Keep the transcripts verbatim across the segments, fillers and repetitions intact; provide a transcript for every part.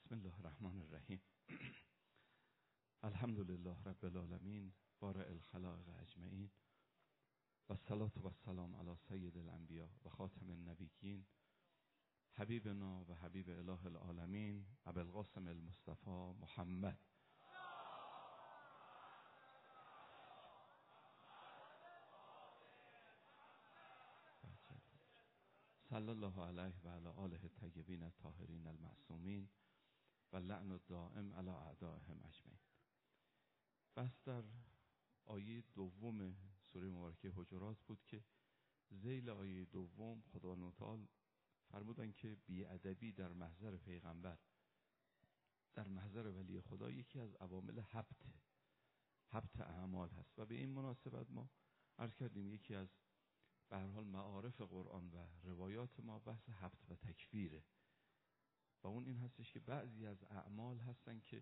بسم الله الرحمن الرحیم. الحمدلله رب العالمین بارئ الخلائق اجمعین و الصلاة و السلام علی سید الانبیاء و خاتم النبیین حبیبنا و حبیب اله العالمین ابوالقاسم المصطفى محمد. صلی الله علیه و علی آله الطیبین الطاهرین المعصومین و لعن الدائم علی اعدائهم اجمعین. بس در آیه دوم سوره مبارکه حجرات بود که ذیل آیه دوم خداوند تعالی فرمودن که بی‌ادبی در محضر پیغمبر، در محضر ولی خدا، یکی از عوامل حبط حبط اعمال هست و به این مناسبت ما عرض کردیم یکی از به هر حال معارف قرآن و روایات ما بحث حبط و تکفیره و اون این هستش که بعضی از اعمال هستن که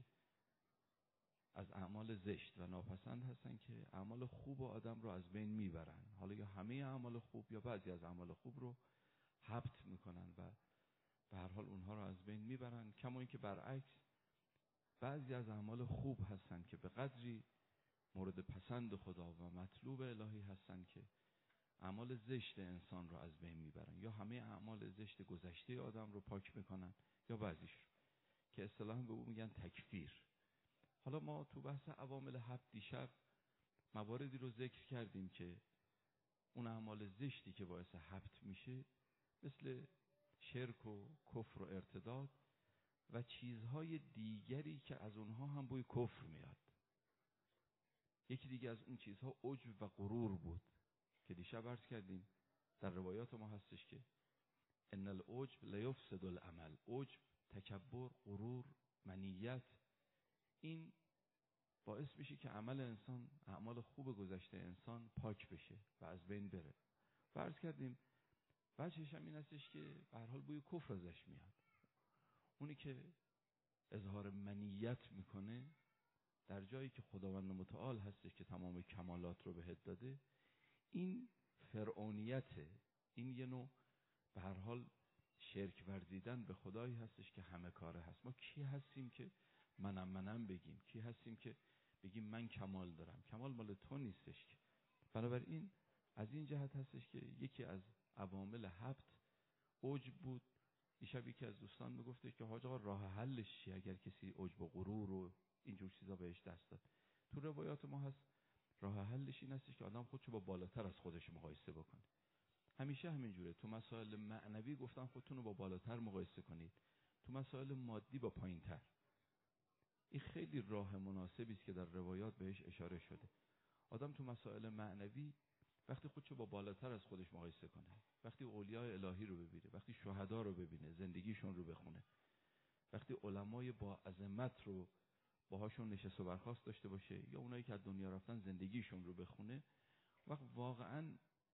از اعمال زشت و ناپسند هستن که اعمال خوب آدم رو از بین میبرن، حالا یا همه اعمال خوب یا بعضی از اعمال خوب رو حبط میکنن و به هر حال اونها رو از بین میبرن. کما اینکه برعکس بعضی از اعمال خوب هستن که به قدری مورد پسند خدا و مطلوب الهی هستن که اعمال زشت انسان رو از بین میبرن، یا همه اعمال زشت گذشته آدم رو پاک میکنن یا بعضیش رو، که اصطلاحاً به اون میگن تکفیر. حالا ما تو بحث عوامل حبط دیشب مواردی رو ذکر کردیم که اون اعمال زشتی که باعث حبط میشه مثل شرک و کفر و ارتداد و چیزهای دیگری که از اونها هم بوی کفر میاد. یکی دیگه از اون چیزها عجب و غرور بود که دیشب عرض کردیم در روایات ما هستش که ان العجب لیفسد العمل. عجب، تکبر، غرور، منیت، این باعث میشه که عمل انسان، اعمال خوب گذشته انسان پاک بشه و از بین بره. و عرض کردیم وجهش هم این هستش که به هر حال بوی کفر ازش میاد. اونی که اظهار منیت میکنه در جایی که خداوند متعال هستش که تمام کمالات رو بهت داده، این فرعونیته، این یه نوع به هر حال شرک ورزیدن به خدایی هستش که همه کاره هست. ما کی هستیم که منم منم بگیم؟ کی هستیم که بگیم من کمال دارم؟ کمال مال تو نیستش که. بنابراین از این جهت هستش که یکی از عوامل حبط عجب بود. دیشب یکی از دوستان میگفته که حاج آقا راه حلش چیه اگر کسی عجب و غرور و اینجور چیزا بهش دست داد؟ تو روایات ما هست راه حلش این هستش که آدم خودشو با بالاتر از خودش مقایسه بکنه. همیشه همینجوره. تو مسائل معنوی گفتن خودتون رو با بالاتر مقایسه کنید، تو مسائل مادی با پایینتر. این خیلی راه مناسبی است که در روایات بهش اشاره شده. آدم تو مسائل معنوی وقتی خودشو با بالاتر از خودش مقایسه کنه، وقتی اولیاء الهی رو ببینه، وقتی شهدا رو ببینه، زندگیشون رو بخونه، وقتی علمای با عظمت رو باهاشون نشست و برخاست داشته باشه، یا اونایی که از دنیا رفتن زندگیشون رو بخونه، وقت واقعا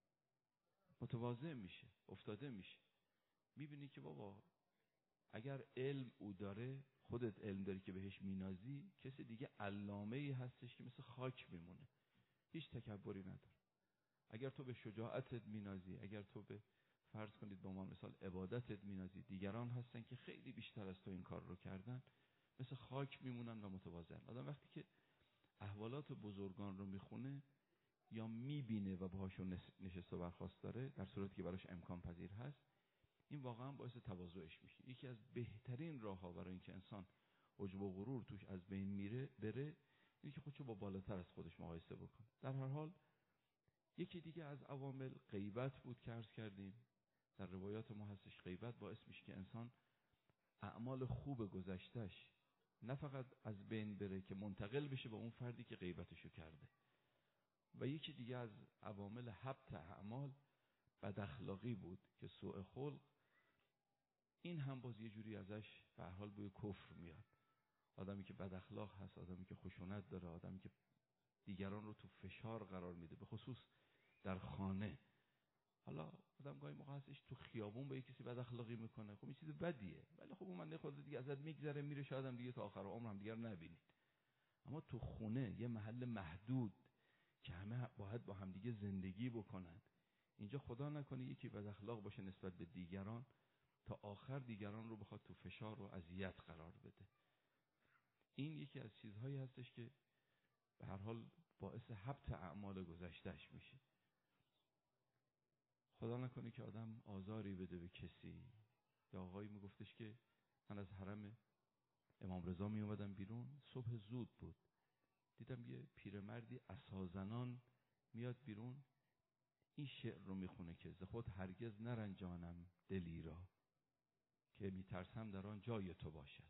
متواضع میشه، افتاده میشه. میبینی که بابا اگر علم او داره، خودت علم داری که بهش مینازی، کسی دیگه علامه‌ای هستش که مثل خاک میمونه، هیچ تکبری نداره. اگر تو به شجاعتت مینازی، اگر تو به فرض کنید به عنوان مثال عبادتت مینازی، دیگران هستن که خیلی بیشتر از تو این کار رو کردن، مثل خاک میمونن و متواضعن. آدم وقتی که احوالات بزرگان رو میخونه یا میبینه و باهاشون نشست و برخاست داره، در صورتی که براش امکان پذیر هست، این واقعا باعث تواضعش میشه. یکی از بهترین راه‌ها برای اینکه انسان عجب و غرور توش از بین میره بره اینه که خودشو با بالاتر از خودش مقایسه بکنه. در هر حال یکی دیگه از عوامل غیبت بود که عرض کردیم در روایات ما هستش غیبت باعث میشه که انسان اعمال خوب گذشتهش نه فقط از بین بره که منتقل بشه به اون فردی که غیبتشو کرده. و یکی دیگه از عوامل حبط اعمال بد اخلاقی بود که سوء خلق، این هم باز یه جوری ازش به هر حال بوی کفر میاد. آدمی که بد اخلاق هست، آدمی که خشونت داره، آدمی که دیگران رو تو فشار قرار میده، به خصوص در خانه. حالا آدم گاهی موقع هستش تو خیابون با یکی کسی بد اخلاقی میکنه، خب این چیز بدیه، ولی خب اون من خود دیگه ازت میگذره میره، شاید هم دیگه تا آخر عمر هم دیگر نبینید. اما تو خونه یه محل محدود که همه باید با هم دیگه زندگی بکنن، اینجا خدا نکنه یکی بد اخلاق باشه نسبت به دیگران، تا آخر دیگران رو بخواد تو فشار و اذیت قرار بده. این یکی از چیزهایی هستش که به هر حال باعث حبط اعمال گذشتهش میشه. خدا نکنه که آدم آزاری بده به کسی. یا آقایی میگفتش که من از حرم امام رضا می اومدم بیرون، صبح زود بود، دیدم یه پیرمردی عصازنان میاد بیرون، این شعر رو میخونه که ز خود هرگز نرنجانم دلی را که میترسم در آن جای تو باشد.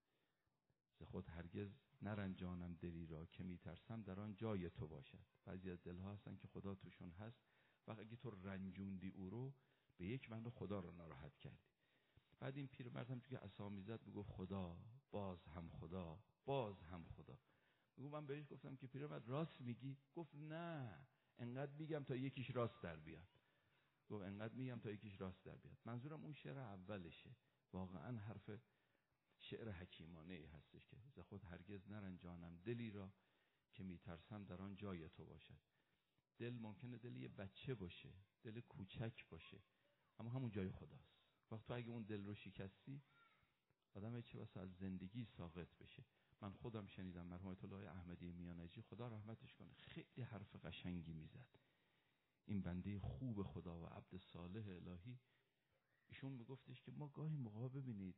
ز خود هرگز نرنجانم دلی را که میترسم در آن جای تو باشد. بعضی از دلها هستن که خدا توشون هست و اگه تو رنجوندی او رو، به یک معنی خدا رو ناراحت کردی. بعد این پیرمرد هم که عصا میزد میگفت خدا، باز هم خدا، باز هم خدا. میگم من بهش گفتم که پیرمرد راست میگی؟ گفت نه، انقدر میگم تا یکیش راست در بیاد. گفت انقدر میگم تا یکیش راست در بیاد. منظورم اون شعر اولشه. واقعا حرف شعر حکیمانه ای هستش که ز خود هرگز نرنجانم دلی را که میترسم در آن جای تو باشد. دل ممکنه دل یه بچه باشه، دل کوچک باشه، اما همون جای خداست. وقت تو اگه اون دل رو شکستی، آدم چه بسا از زندگی ساقط بشه. من خودم شنیدم مرحوم آیت الله احمدی میانجی خدا رحمتش کنه، خیلی حرف قشنگی میزد. این بنده خوب خدا و عبد صالح الهی، ایشون میگفتش که ما گاهی موقع ببینید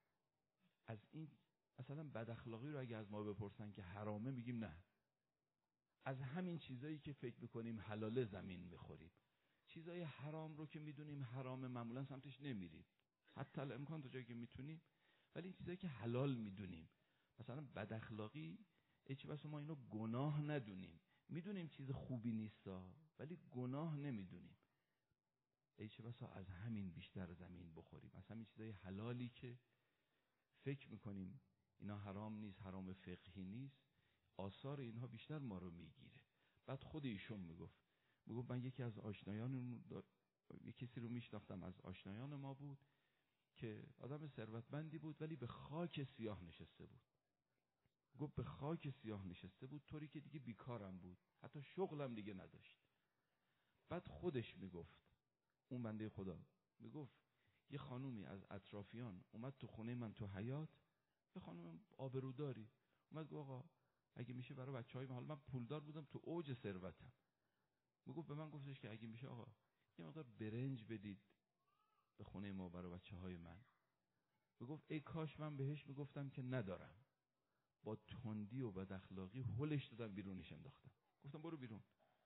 از این مثلا بد اخلاقی رو اگه از ما بپرسن که حرامه، میگیم نه. از همین چیزایی که فکر میکنیم حلاله زمین میخوریم. چیزای حرام رو که میدونیم حرامه معمولا سمتش نمیریم، حتی الامکان تا جایی که میتونیم. ولی این چیزایی که حلال میدونیم، مثلا بد اخلاقی، چه بسا ما اینو گناه ندونیم، میدونیم چیز خوبی نیستا ولی گناه نمیدونیم، ای چه بسا از همین بیشتر زمین بخوریم. از همین چیزای حلالی که فکر میکنیم اینا حرام نیست، حرام فقهی نیست، آثار اینها بیشتر ما رو میگیره. بعد خود ایشون میگفت میگفت من یکی از آشنایان یکی کسی رو میشناختم از آشنایان ما بود که آدم ثروتمندی بود ولی به خاک سیاه نشسته بود. گفت به خاک سیاه نشسته بود طوری که دیگه بیکارم بود، حتی شغلم دیگه نداشت. بعد خودش میگفت، اون بنده خدا میگفت یه خانومی از اطرافیان اومد تو خونه من تو حیاط، یه خانوم آبروداری اومد گفت آقا اگه میشه برای بچهای من، حالا من پولدار بودم تو اوج ثروتم، میگفت به من گفتش که اگه میشه آقا یه مقدار برنج بدید به خونه ما برای بچهای من. میگفت ای کاش من بهش میگفتم که ندارم، با تندی و بد اخلاقی هلش دادم بیرونش انداختم، گفتم برو بیرون.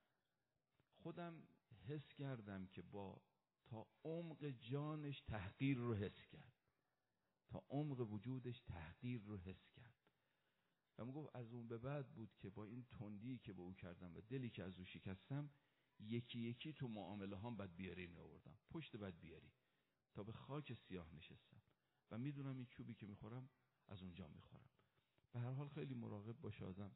خودم حس کردم که با تا عمق جانش تحقیر رو حس کرد، تا عمق وجودش تحقیر رو حس کرد و میگفت از اون به بعد بود که با این تندی که با او کردم و دلی که از او شکستم، یکی یکی تو معامله هام بد بیاری می آوردم، پشت بد بیاری، تا به خاک سیاه نشستم و میدونم این چوبی که میخورم از اونجا میخورم. به هر حال خیلی مراقب باشه آدم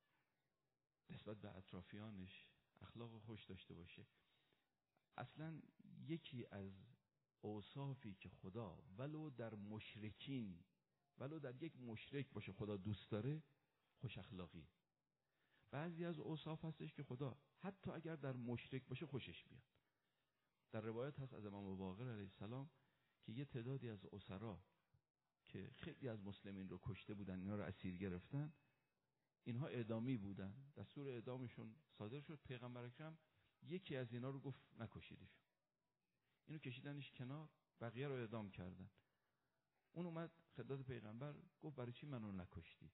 نسبت به اطرافیانش، اخلاق خوش داشته باشه. اصلا یکی از اوصافی که خدا ولو در مشرکین، ولو در یک مشرک باشه خدا دوست داره، خوش اخلاقی. بعضی از اوصاف هستش که خدا حتی اگر در مشرک باشه خوشش بیاد. در روایت هست از امام باقر علیه السلام که یه تعدادی از اسرا که خیلی از مسلمین رو کشته بودن، اینا رو اسیر گرفتن، اینها اعدامی بودن، دستور اعدامشون صادر شد، پیغمبر اکرم یکی از اینا رو گفت نکشیدشون، اینو کشیدنش کنار، بقیه رو اعدام کردن. اون اومد خدمت پیغمبر گفت برای چی منو نکشتید؟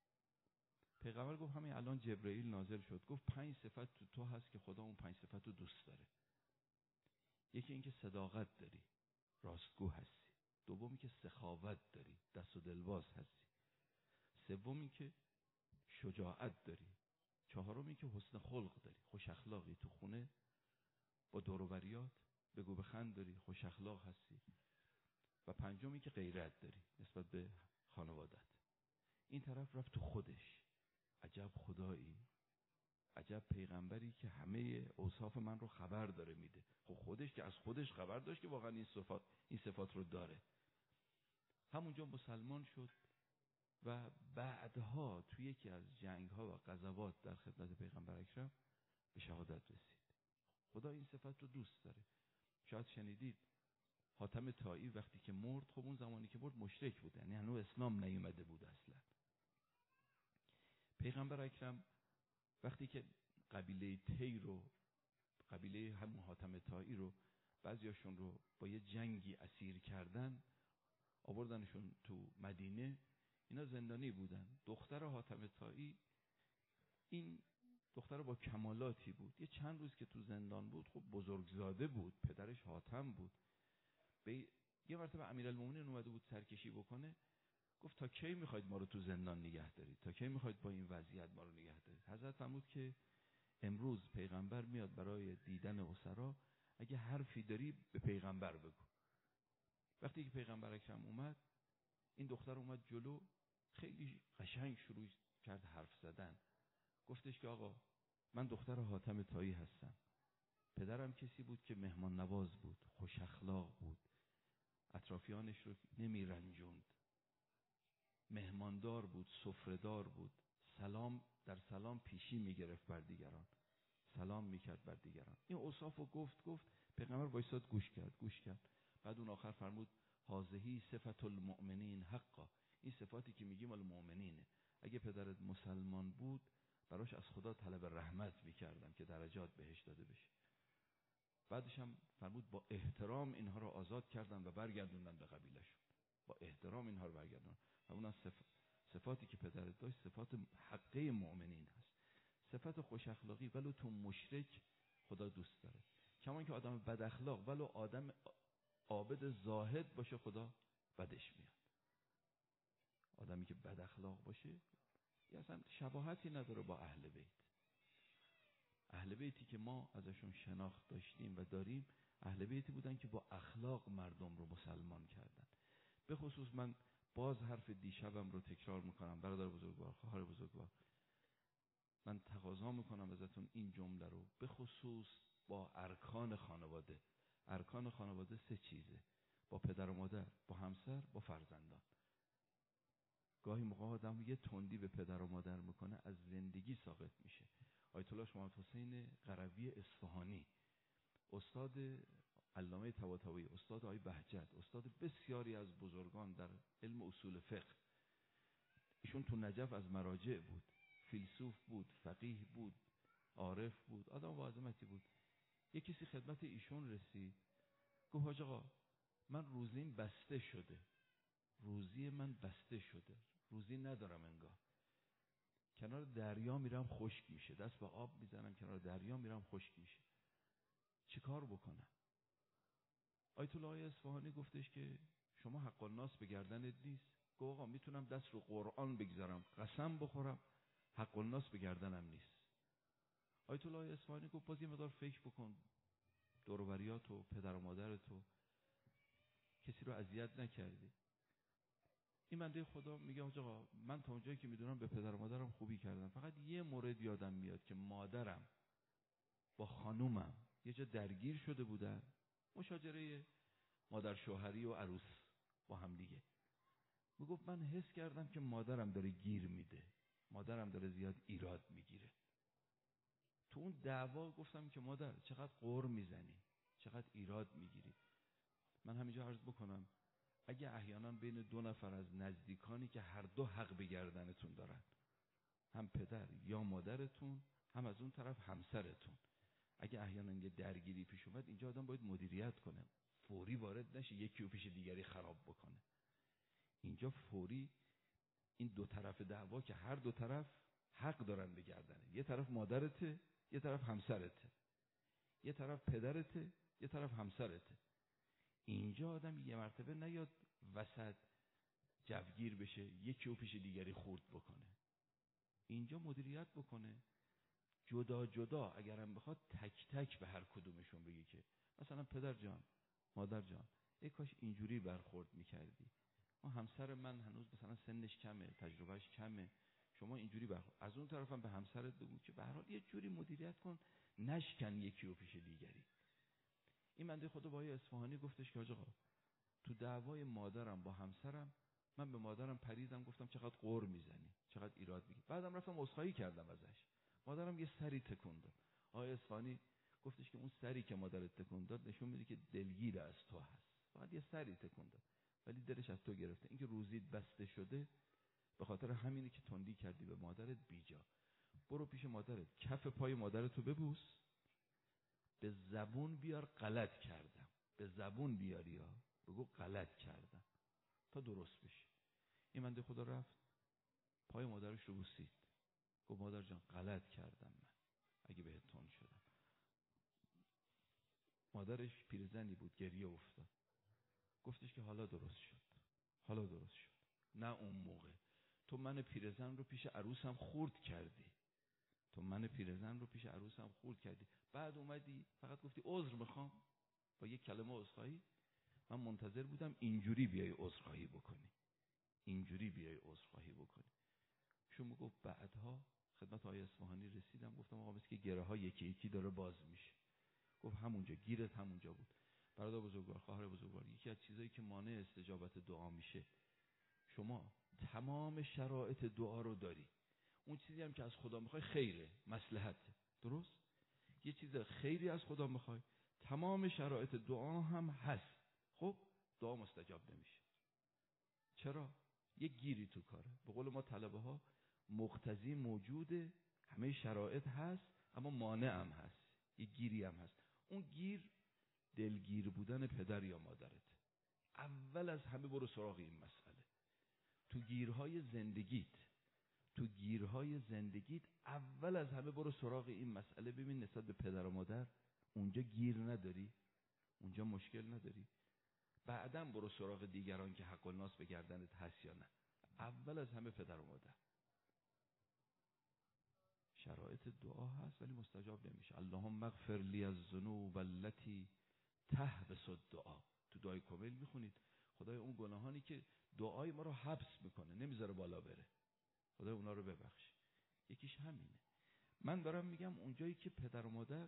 پیغمبر گفت همین الان جبرئیل نازل شد، گفت پنج صفت تو تو هست که خدا اون پنج صفت رو دوست داره. یکی این که صداقت داری، راستگو هستی. دومی که سخاوت داری، دست و دلباز هستی. سومی که شجاعت داری. چهارمی که حسن خلق داری، خوش اخلاقی، تو خونه با دور و بریات بگو بخند داری، خوش اخلاق هستی. و پنجمی که غیرت داری نسبت به خانوادت. این طرف رفت تو خودش، عجب خدایی، عجب پیغمبری که همه اوصاف من رو خبر داره میده. خب خودش که از خودش خبر داشت که واقعا این صفات این صفات رو داره. همونجا مسلمان شد و بعدها توی یکی از جنگ ها و غزوات در خدمت پیغمبر اکرم به شهادت رسید. خدا این صفت رو دوست داره. شاید شنیدید حاتم طایی وقتی که مرد، خب اون زمانی که مرد مشرک بود، یعنی هنوز اسلام نیومده بود اصلا. پیغمبر اکرم وقتی که قبیله تی رو، قبیله همون حاتم طایی رو، بعضیاشون رو با یه جنگی اسیر کردن، آوردنشون تو مدینه، اینا زندانی بودن. دختر حاتم طایی، این دختر با کمالاتی بود، یه چند روز که تو زندان بود، خب بزرگزاده بود، پدرش حاتم بود. به یه مرتبه امیرالمومنین اومده بود سرکشی بکنه، گفت تا کی میخواید ما رو تو زندان نگه دارید؟ تا کی میخواید با این وضعیت ما رو نگه دارید؟ حضرت فرمود که امروز پیغمبر میاد برای دیدن اسرا، اگه حرفی داری به پیغمبر بگو. وقتی که پیغمبر اکرم اومد، این دختر اومد جلو، خیلی قشنگ شروع کرد حرف زدن. گفتش که آقا من دختر حاتم طایی هستم، پدرم کسی بود که مهمان نواز بود، خوش اخلاق بود، اطرافیانش رو نمی رنجوند، مهماندار بود، سفره‌دار بود، سلام در سلام پیشی می گرفت بر دیگران، سلام می کرد بر دیگران. این اوصافو گفت گفت پیغمبر وایساد گوش کرد گوش کرد بعد اون آخر فرمود هذه صفت المؤمنین حقا، این صفاتی که میگیم مال مؤمنینه. اگه پدرت مسلمان بود براش از خدا طلب رحمت میکردم که درجات بهش داده بشه. بعدش هم فرمود با احترام اینها رو آزاد کردن و برگردوندن به قبیلهشون، با احترام اینها رو برگردوندن. و اون صف... صفاتی که پدرت داشت صفات حقه مؤمنین هست. صفت خوش اخلاقی، ولو تو مشرک خدا دوست داره. کمان که آدم بد اخلاق ولو آدم عابد زاهد باشه خدا بدش میاد. آدمی که بد اخلاق باشه یا اصلا شباهتی نداره با اهل بیت. اهل بیتی که ما ازشون شناخت داشتیم و داریم، اهل بیتی بودن که با اخلاق مردم رو مسلمان کردن. به خصوص من باز حرف دیشبم رو تکرار میکنم، برادر بزرگوار، خواهر بزرگوار، من تقاضا میکنم ازتون این جمله رو، به خصوص با ارکان خانواده. ارکان خانواده سه چیزه: با پدر و مادر، با همسر، با فرزندان. گاهی موقع آدم یه تندی به پدر و مادر میکنه از زندگی ساقط میشه. آیت الله محمد حسین قروی اصفهانی، استاد علامه طباطبایی، استاد آقای بهجت، استاد بسیاری از بزرگان در علم اصول فقه، ایشون تو نجف از مراجع بود، فیلسوف بود، فقیه بود، عارف بود، آدم با عظمتی بود. یک کسی خدمت ایشون رسید، گفت حاج آقا من روزیم بسته شده، روزی من بسته شده، روزی ندارم انگار، کنار دریا میرم خشک میشه، دست به آب میزنم کنار دریا میرم خشک میشه، چی کار بکنم؟ آیت الله اصفهانی گفتش که شما حق الناس به گردنت نیست. گفت آقا میتونم دست رو قرآن بگذارم قسم بخورم حق الناس به گردنم نیست. آیت الله اصفهانی گفت باز یه مقدار فکر بکن، دور و بریاتو، پدر و مادرتو، کسی رو اذیت نکردی. این بنده خدا میگه آقا من تا اونجایی که میدونم به پدر و مادرم خوبی کردم، فقط یه مورد یادم میاد که مادرم با خانومم یه جا درگیر شده بودن، مشاجره مادر شوهری و عروس با هم دیگه. میگفت من حس کردم که مادرم داره گیر میده، مادرم داره زیاد ایراد میگیره. تو اون دعوا گفتم که مادر چقدر قهر میزنی، چقدر ایراد میگیری. من همینجا عرض بکنم اگه احیانا بین دو نفر از نزدیکانی که هر دو حق به گردنتون دارن، هم پدر یا مادرتون، هم از اون طرف همسرتون، اگه احیانا یه درگیری پیش اومد، اینجا آدم باید مدیریت کنه، فوری وارد نشه یکی و پیش دیگری خراب بکنه. اینجا فوری این دو طرف دعوا که هر دو طرف حق دارن به گردنه، یه طرف مادرته، یه طرف همسرته، یه طرف پدرته، یه طرف همسرته. اینجا آدم یه مرتبه نیاد وسط جوگیر بشه یکی و پیش دیگری خورد بکنه. اینجا مدیریت بکنه، جدا جدا اگرم بخواد تک تک به هر کدومشون بگی که مثلا پدر جان، مادر جان، ای کاش اینجوری برخورد میکردی، ما همسر من هنوز مثلا سنش کمه، تجربهش کمه، شما اینجوری برخورد. از اون طرفم به همسرت بگو که به هر حال یه جوری مدیریت کن، نشکن یکی و پیش دیگری. این بنده خدا با آقای اصفهانی گفتش که آقا تو دعوای مادرم با همسرم، من به مادرم پریدم گفتم چقدر قهر میزنی، چقدر ایراد میگیری. بعدم رفتم عذرخواهی کردم ازش، مادرم یه سری تکون داد. آقای اصفهانی گفتش که اون سری که مادرت تکون داد نشون میده که دلگیر از تو هست، فقط یه سری تکون داد ولی دلش از تو گرفته. اینکه روزیت بسته شده به خاطر همینه که تندی کردی به مادرت بیجا. برو پیش مادرت، کف پای مادرتو ببوس، به زبون بیار غلط کردم. به زبون بیاری ها، بگو غلط کردم تا درست بشه. این بنده خدا رفت پای مادرش رو بوسید، گفت مادر جان غلط کردم من اگه بهت تند شدم. مادرش پیرزنی بود، گریه افتاد، گفتش که حالا درست شد، حالا درست شد. نه اون موقع تو من پیرزن رو پیش عروسم خورد کردی، تو من پیرزن رو پیش عروسم خورد کردی، بعد اومدی فقط گفتی عذر میخوام با یک کلمه عذرخواهی. من منتظر بودم اینجوری بیای عذرخواهی بکنی، اینجوری بیای عذرخواهی بکنی. شما گفت بعدها خدمت آقای اصفهانی رسیدم، گفتم آقا مثل که گره ها یکی یکی داره باز میشه. گفت همونجا گیرت همونجا بود. برادر بزرگوار، خواهر بزرگوار، یکی از چیزایی که مانع استجابت دعا میشه، شما تمام شرایط دعا رو داری، اون چیزی هم که از خدا میخوای خیره، مصلحته، درست؟ یه چیز خیری از خدا میخوای، تمام شرایط دعا هم هست، خب دعا مستجاب نمیشه. چرا؟ یه گیری تو کاره. به قول ما طلبه ها، مقتضی موجوده، همه شرایط هست اما مانع هم هست، یه گیری هم هست. اون گیر دلگیر بودن پدر یا مادرت. اول از همه برو سراغ این مسئله. تو گیرهای زندگیت تو گیرهای زندگیت اول از همه برو سراغ این مسئله. ببین نسبت به پدر و مادر اونجا گیر نداری، اونجا مشکل نداری، بعداً برو سراغ دیگران که حق الناس به گردنت هست یا نه. اول از همه پدر و مادر. شرایط دعا هست ولی مستجاب نمیشه. اللهم اغفر لی الذنوب التي تحبس الدعا. تو دعای کامل میخونید خدای اون گناهانی که دعای ما رو حبس میکنه، نمیذاره بالا بره، خدای اونا رو ببخش. یکیش همینه. من دارم میگم اونجایی که پدر و مادر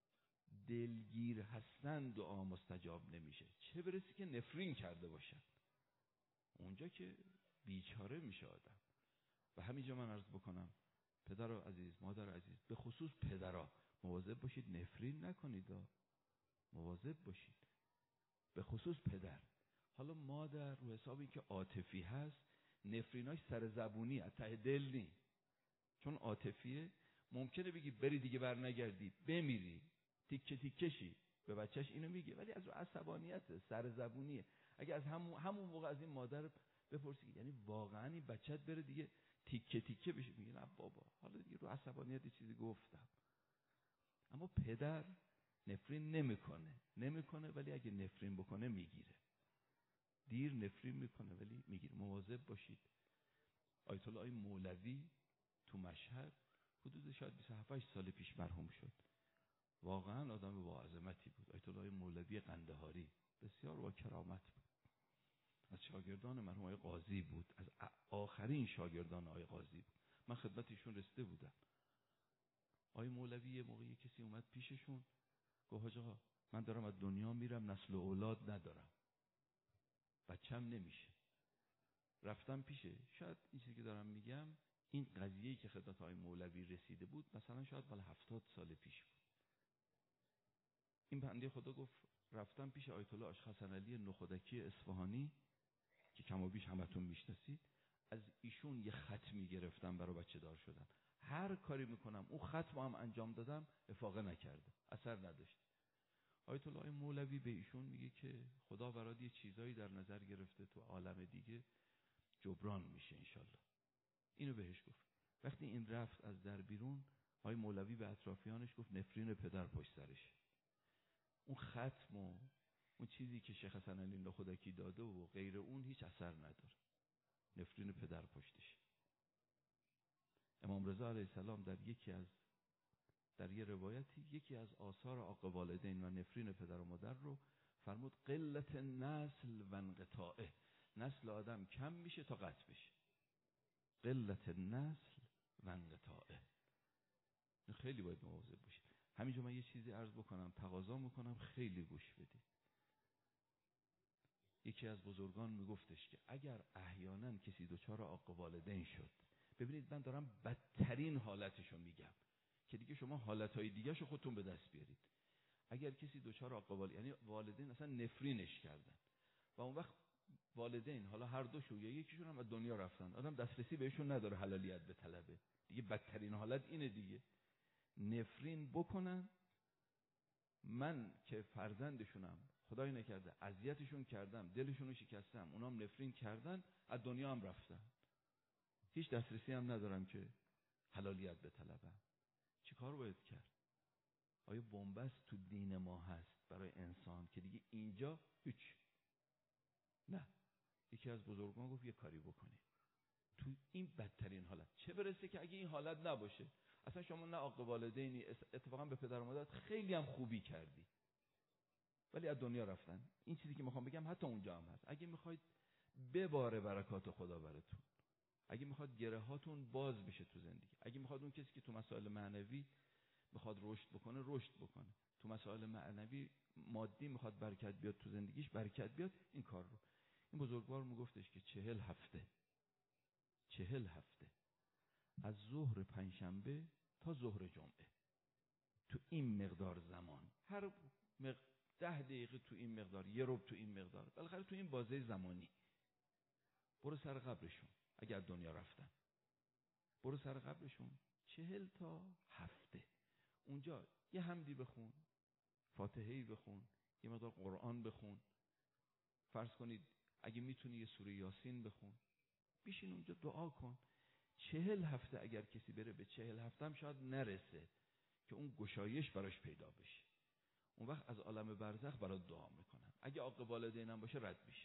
دلگیر هستن دعا مستجاب نمیشه، چه برسی که نفرین کرده باشن، اونجا که بیچاره میشه آدم. و همینجا من عرض بکنم پدر عزیز، مادر عزیز، به خصوص پدرها مواظب باشید نفرین نکنید، مواظب باشید، به خصوص پدر. حالا مادر رو حساب این که عاطفی هست، نفریناش سر زبونی از ته دل نی، چون عاطفیه ممکنه بگی بری دیگه بر نگردی، بمیری، تیکه تیکشی، به بچهش اینو میگه، ولی از رو عصبانیت سر زبونیه. اگه از همون همون موقع از این مادر بپرسی یعنی واقعا این بچت بره دیگه تیکه تیکه بشه، میگه نه بابا حالا دیگه رو عصبانیت چیزی گفتم. اما پدر نفرین نمیکنه نمیکنه ولی اگه نفرین بکنه میگیره، دیر نفرین میکنه ولی میگیره. مواظب باشید. آیت الله مولوی تو مشهد حدود شاید بیست و هفت سال پیش مرحوم شد. واقعا آدم با عظمتی بود. آیت الله مولوی قندهاری بسیار با کرامت بود. از شاگردان مرحوم آقای قاضی بود، از آخرین شاگردان آقای قاضی بود. من خدمت ایشون رسیده بودم. آقای مولوی یه موقعی کسی اومد پیششون گفت حاج آقا من دارم از دنیا میرم، نسل و اولاد ندارم، بچم نمیشه. رفتم پیشه، شاید این چیزی که دارم میگم این قضیه‌ای که خدمت آقای مولوی رسیده بود مثلا شاید بالا هفتاد سال پیش بود. این بنده خدا گفت رفتم پیش آیت الله حسن علی نخودکی اصفهانی که کم و بیش همتون میشناسید، از ایشون یه ختمی گرفتم برای بچه دار شدن. هر کاری میکنم اون ختم هم انجام دادم افاقه نکرده، اثر نداشت. آیت الله مولوی به ایشون میگه که خدا برات یه چیزایی در نظر گرفته تو عالم دیگه، جبران میشه انشالله. اینو بهش گفت. وقتی این رفت از در بیرون، آقای مولوی به اطرافیانش گفت نفرین پدر پشت سرش. اون ختم و اون چیزی که شیخ حسن علی نخودکی داده و غیر اون هیچ اثر نداره، نفرین پدر پشتش. امام رضا علیه السلام در یکی از در یه روایتی یکی از آثار عاق والدین و نفرین پدر و مادر رو فرمود قلت نسل و انقطاعه، نسل آدم کم میشه تا قطع بشه. قلت نسل و انقطاعه. خیلی باید مواظب باشید. همینجا من یه چیزی عرض بکنم، تقاضا میکنم خیلی گوش بدید. یکی از بزرگان میگفتش که اگر احیانا کسی دچار عاق والدین شد، ببینید من دارم بدترین حالتشو میگم که دیگه شما حالتهای دیگه شو خودتون به دست بیارید. اگر کسی دچار عاق والدین، یعنی والدین اصلا نفرینش کردن، و اون وقت والدین حالا هر دوشون یا یکیشون هم از دنیا رفتن، آدم دسترسی بهشون نداره حلالیت به طلبه دیگه. بدترین حالت اینه دیگه، نفرین بکنن من که فرزندشونم، خدای نکرده اذیتشون کردم، دلشون رو شکستم، اونام نفرین کردن، از دنیا هم رفتن، هیچ دسترسی هم ندارم که حلالیت به طلبم. چی کار باید کرد؟ آیا بن‌بست تو دین ما هست برای انسان که دیگه اینجا هیچ؟ نه. یکی از بزرگان گفت یه کاری بکنی تو این بدترین حالت، چه برسه که اگه این حالت نباشه اصلا شما نه عاق والدینی، اتفاقا به پدر و مادرت خیلی هم خوبی کردی ولی از دنیا رفتن. این چیزی که میخوام بگم حتی اونجا هم هست. اگه میخواید بباره برکات خدا براتون، اگه میخواد گره هاتون باز بشه تو زندگی، اگه میخواد اون کسی که تو مسائل معنوی میخواد رشد بکنه رشد بکنه، تو مسائل معنوی مادی میخواد برکت بیاد تو زندگیش برکت بیاد، این کار رو این بزرگوار میگفتش که چهل هفته چهل هفته از ظهر پنجشنبه تا ظهر جمعه تو این مقدار زمان، هر مق... ده دقیقه تو این مقدار، یه ربع تو این مقدار، بالاخره تو این بازه زمانی برو سر قبرشون اگر دنیا رفتن، برو سر قبرشون چهل تا هفته اونجا یه حمدی بخون، فاتحه‌ای بخون، یه مقدار قرآن بخون، فرض کنید اگه میتونی یه سوره یاسین بخون، بیشین اونجا دعا کن. چهل هفته اگر کسی بره به چهل هفته هم شاید نرسه که اون گشایش براش پیدا بشه، اون وقت از عالم برزخ برات دعا میکنن. اگه عاق والدین هم باشه رد میشه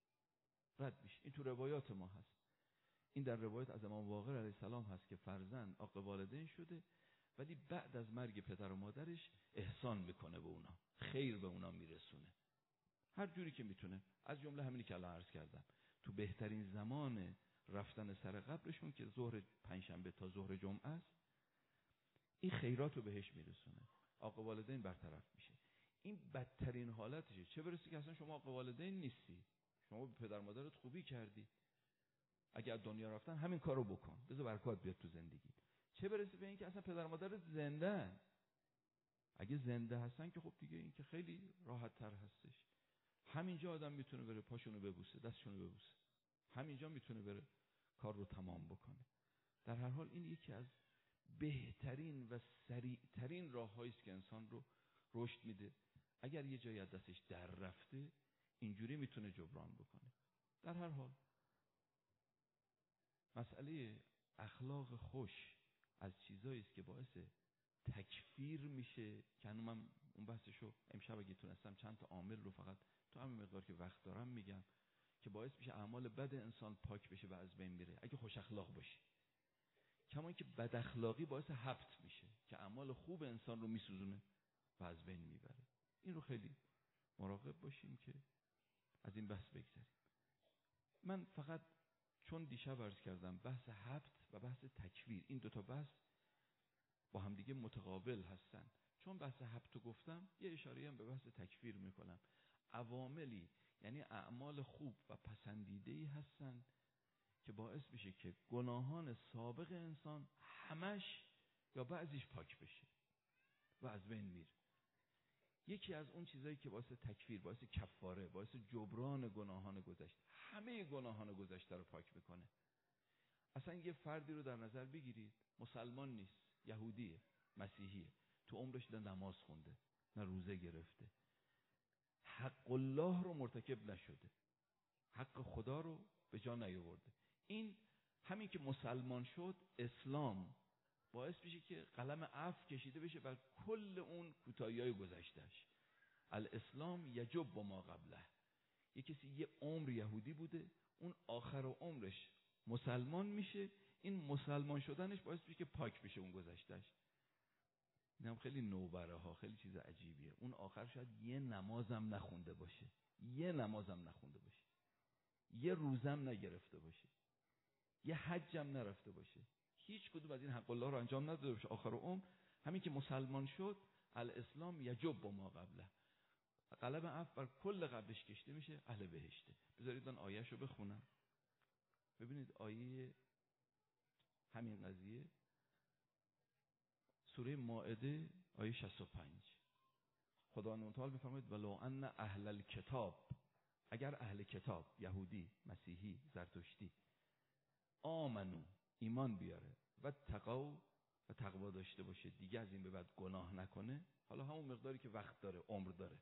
رد میشه این تو روایات ما هست. این در روایت از امام باقر علیه السلام هست که فرزند عاق والدین شده ولی بعد از مرگ پدر و مادرش احسان میکنه به اونا، خیر به اونا میرسونه هر جوری که میتونه، از جمله همینی که الان عرض کردم تو بهترین زمان رفتن سر قبرشون که ظهر پنجشنبه تا ظهر جمعه است، این خیرات رو بهش میرسونه، عاق والدین برطرف میشه. این بدترین حالتشه، چه برسه که اصلا شما عاق والدین نیستی، شما به پدر مادرت خوبی کردی، اگه از دنیا رفتن همین کارو بکن بذار برکات بیاد تو زندگی. چه برسه به این که اصلا پدر مادرت زنده، اگه زنده هستن که خب دیگه این که خیلی راحت تر هستش، همینجا آدم میتونه بره پاشونو ببوسه، دستشونو ببوسه، همینجا میتونه بره کار رو تمام بکنه. در هر حال این یکی از بهترین و سریعترین راههایی است که انسان رو رشد میده. اگر یه جایی از دستش در رفته اینجوری میتونه جبران بکنه. در هر حال مسئله اخلاق خوش از چیزایی است که باعث تکفیر میشه که من اون بحثشو امشب اگه تونستم چند تا عامل رو فقط تو همین مقدار که وقت دارم میگم که باعث میشه اعمال بد انسان پاک بشه و از بین میره اگه خوش اخلاق باشه. کما اینکه بد اخلاقی باعث حبط میشه که اعمال خوب انسان رو میسوزونه و از بین میبره. این رو خیلی مراقب باشیم که از این بحث بگذریم. من فقط چون دیشب عرض کردم بحث حبط و بحث تکفیر این دوتا بحث با هم دیگه متقابل هستن، چون بحث حبط گفتم یه اشاره هم به بحث تکفیر میکنم. عواملی یعنی اعمال خوب و پسندیده‌ای هستن که باعث بشه که گناهان سابق انسان همش یا بعضیش پاک بشه و از بین میره. یکی از اون چیزایی که باعث تکفیر، باعث کفاره، باعث جبران گناهان گذشته، همه گناهان گذشته رو پاک میکنه. اصلا یه فردی رو در نظر بگیرید مسلمان نیست، یهودیه، مسیحیه، تو عمرش نه نماز خونده نه روزه گرفته، حق الله رو مرتکب نشده، حق خدا رو به جا نیاورده. این همین که مسلمان شد اسلام باعث میشه که قلم عفو کشیده بشه بر کل اون کوتاهی‌های گذشتهش. الاسلام یجب ما قبله. یه کسی یه عمر یهودی بوده، اون آخر عمرش مسلمان میشه، این مسلمان شدنش باعث میشه که پاک بشه اون گذشتهش. اینم خیلی نوبره ها، خیلی چیز عجیبیه. اون آخر شاید یه نمازم نخونده باشه، یه نمازم نخونده باشه، یه روزم نگرفته باشه، یه حجم نرفته باشه، هیچ کدوم از این حق الله رو انجام نداده باشه. آخر عمر همین که مسلمان شد الاسلام یجب ما قبله، قلم عفو بر کل قبلش کشته میشه، اهل بهشته. بذارید من آیه‌شو بخونم ببینید. آیه همین قضیه سوره مائده آیه شصت و پنج، خدا متعال میفرماید ولو ان اهل الکتاب اگر اهل کتاب، یهودی، مسیحی، زرتشتی آمنو ایمان بیاره و تقوا و تقوا داشته باشه، دیگه از این به بعد گناه نکنه، حالا همون مقداری که وقت داره، عمر داره،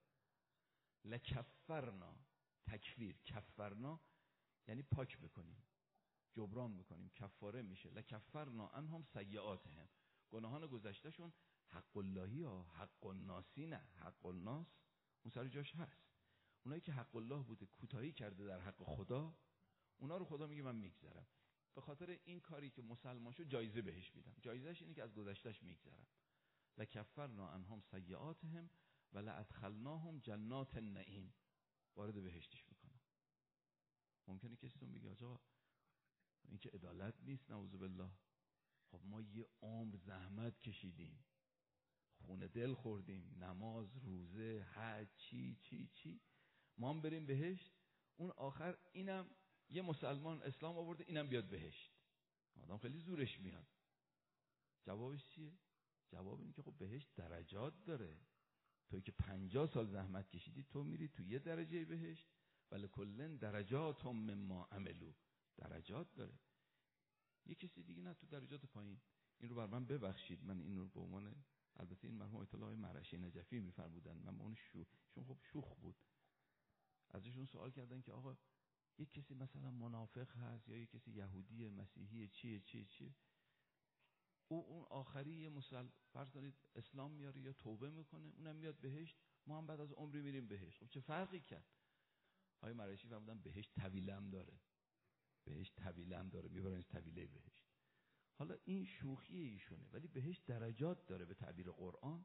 لکفرنا، تکفیر، کفرنا یعنی پاک بکنیم، جبران میکنیم، کفاره میشه. لکفرنا عنهم سیئاتهم، گناهان گذشتهشون. حق اللهی ها، حق الناسی نه، حق الناس اون سر جاش هست. اونایی که حق الله بوده کوتاهی کرده در حق خدا، اونا رو خدا میگه من میگذرم. به خاطر این کاری که مسلمان شد جایزه بهش میدم. جایزهش اینه که از گذشتهش میگذرم. لکفرنا عنهم سیئاتهم و لادخلناهم جنات النعیم، وارد بهشتش میکنم. ممکنه کسی تو میگه آقا این که عدالت نیست، نعوذ بالله. خب ما یه عمر زحمت کشیدیم، خون دل خوردیم، نماز، روزه، حج، چی چی چی، ما هم بریم بهشت، اون آخر اینم یه مسلمان اسلام آورده اینم بیاد بهشت. آدم خیلی زورش میاد. جوابش چیه؟ جواب اینه که خب بهشت درجات داره. توی که پنجاه سال زحمت کشیدی تو میری تو یه درجه بهشت، ولی کلن درجات هم مما عملو، درجات داره. یه کسی دیگه نه تو درجات پایین. این رو بر من ببخشید، من این رو به عنوان، البته این مرحوم آیت الله مرشی نجفی میفرمودن، من با اون شو چون خب شوخ بود، ازشون سوال کردن که آقا یک کسی مثلا منافق هست یا یک کسی یهودی مسیحی چیه چیه چیه، او اون آخری یه مسلمان فرض کنید اسلام میاره یا توبه میکنه، اونم میاد بهشت، ما هم بعد از عمری میریم بهشت. خب چه فرقی کرد؟ آقای مرشی فرمودن بهشت طویله هم داره، بهشت طویله هم داره، میبرنش طویله بهشت. حالا این شوخی ایشونه، ولی بهشت درجات داره. به تعبیر قرآن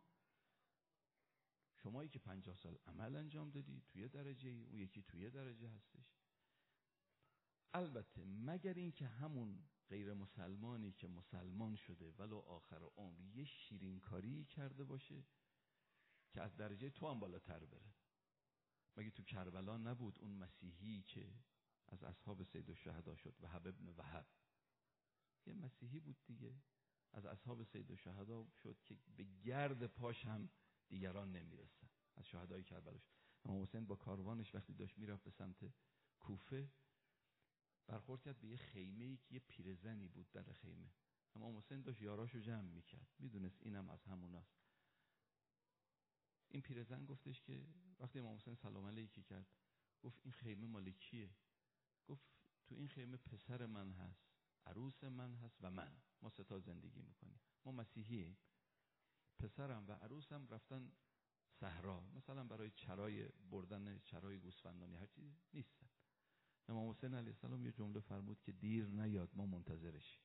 شمایی که پنجاه سال عمل انجام دادی توی درجه ای، اون یکی توی درجه هستش. البته مگر این که همون غیر مسلمانی که مسلمان شده ولو آخر عمر یه شیرینکاری کرده باشه که از درجه تو هم بالاتر بره. مگه تو کربلا نبود اون مسیحی که از اصحاب سید الشهدا شد، وهب ابن وهب، یه مسیحی بود دیگه، از اصحاب سید الشهدا شد که به گرد پاش هم دیگران نمیرسن، از شهدای کربلا شد. امام حسین با کاروانش وقتی داشت میرفت به سمت کوفه برخورد کرد به یه خیمه‌ای که یه پیرزنی بود در خیمه. امام حسین داشت یاراشو جمع میکرد، میدونست اینم از هموناست. این پیرزن گفتش که وقتی امام حسین سلام علیکی کرد، گفت این خیمه مال کیه؟ گفت تو این خیمه پسر من هست، عروس من هست و من، ما سه تا زندگی میکنیم، ما مسیحییم. پسرم و عروسم رفتن صحرا، مثلا برای چرای بردن چرای گوسفندانی هر چیزی نیستن. امام حسین علیه السلام یه جمله فرمود که دیر نیاد ما منتظرش،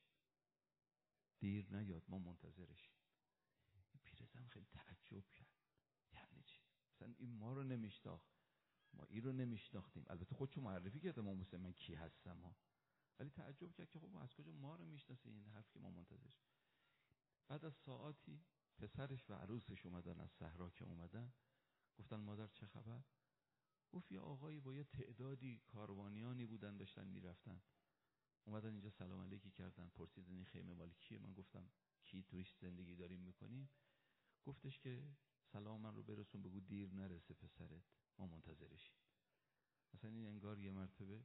دیر نیاد ما منتظرش. این پیرزن خیلی تعجب کرد، یعنی چی؟ مثلا این ما رو نمیشناخت، ما این رو نمیشناختیم. البته خودشو معرفی کرد امام حسین من کی هستم ها، ولی تعجب کرد که خب از کجا ما رو میشناسه این حرف که ما منتظرش. بعد از ساعاتی پسرش و عروسش اومدن از صحرا، که اومدن گفتن مادر چه خبر؟ گفت یه آقایی با یه تعدادی کاروانیانی بودن داشتن میرفتن، اومدن اینجا سلام علیکی کردن، پرسیدن این خیمه مال کیه؟ من گفتم کی تویش زندگی داریم میکنیم؟ گفتش که سلام من رو برسون، بگو دیر نرسه پسرت، ما منتظرشیم. مثلا این انگار یه مرتبه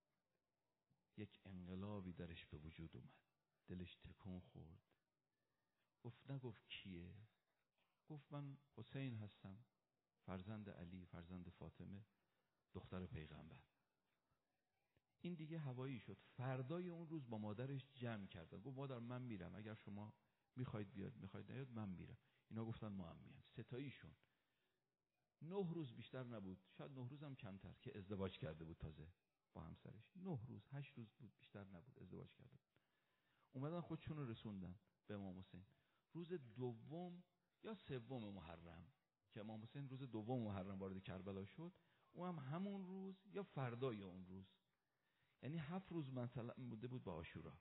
یک انقلابی درش به وجود اومد، دلش تکون خورد. گفت نگفت کیه، گفت من حسین هستم، فرزند علی، فرزند فاطمه، دختر پیغمبر. این دیگه هوایی شد. فردای اون روز با مادرش جمع کردن، گفت مادر من میرم، اگر شما میخواید بیاد میخواید نیاد من میرم. اینا گفتن ما هم میام. ستاییشون نه روز بیشتر نبود، شاید نه روز هم کمتر، که ازدواج کرده بود تازه با همسرش. نه روز هشت روز بود، بیشتر نبود ازدواج کرده بود. اومدن خودشون رو رسوندن به امام حسین. روز دوم یا سوم محرم که امام حسین روز دوم محرم وارد کربلا شد، اون هم همون روز یا فردای اون روز، یعنی هفت روز مثلا بوده بود با عاشورا.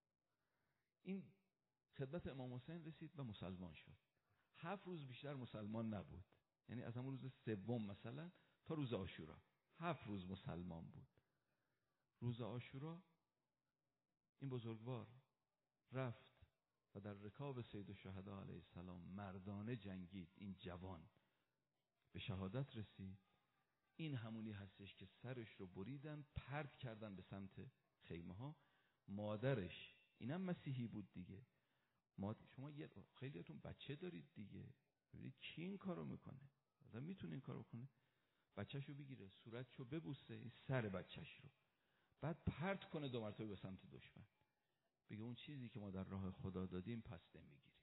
این خدمت امام حسین رسید و مسلمان شد. هفت روز بیشتر مسلمان نبود، یعنی از همون روز سوم مثلا تا روز عاشورا هفت روز مسلمان بود. روز عاشورا این بزرگوار رفت و در رکاب سید الشهدا علیه السلام مردانه جنگید. این جوان به شهادت رسید. این همونی هستش که سرش رو بریدن پرت کردن به سمت خیمه ها. مادرش اینم مسیحی بود دیگه. شما یه خیلیاتون بچه دارید دیگه، ببینید کی این کارو میکنه؟ آدم میتونه این کارو کنه؟ بچه‌شو بگیره صورتشو ببوسه، سر بچه‌ش رو، بعد پرت کنه دو مرتبه به سمت دشمن، بگه اون چیزی که ما در راه خدا دادیم پس نمیگیریم.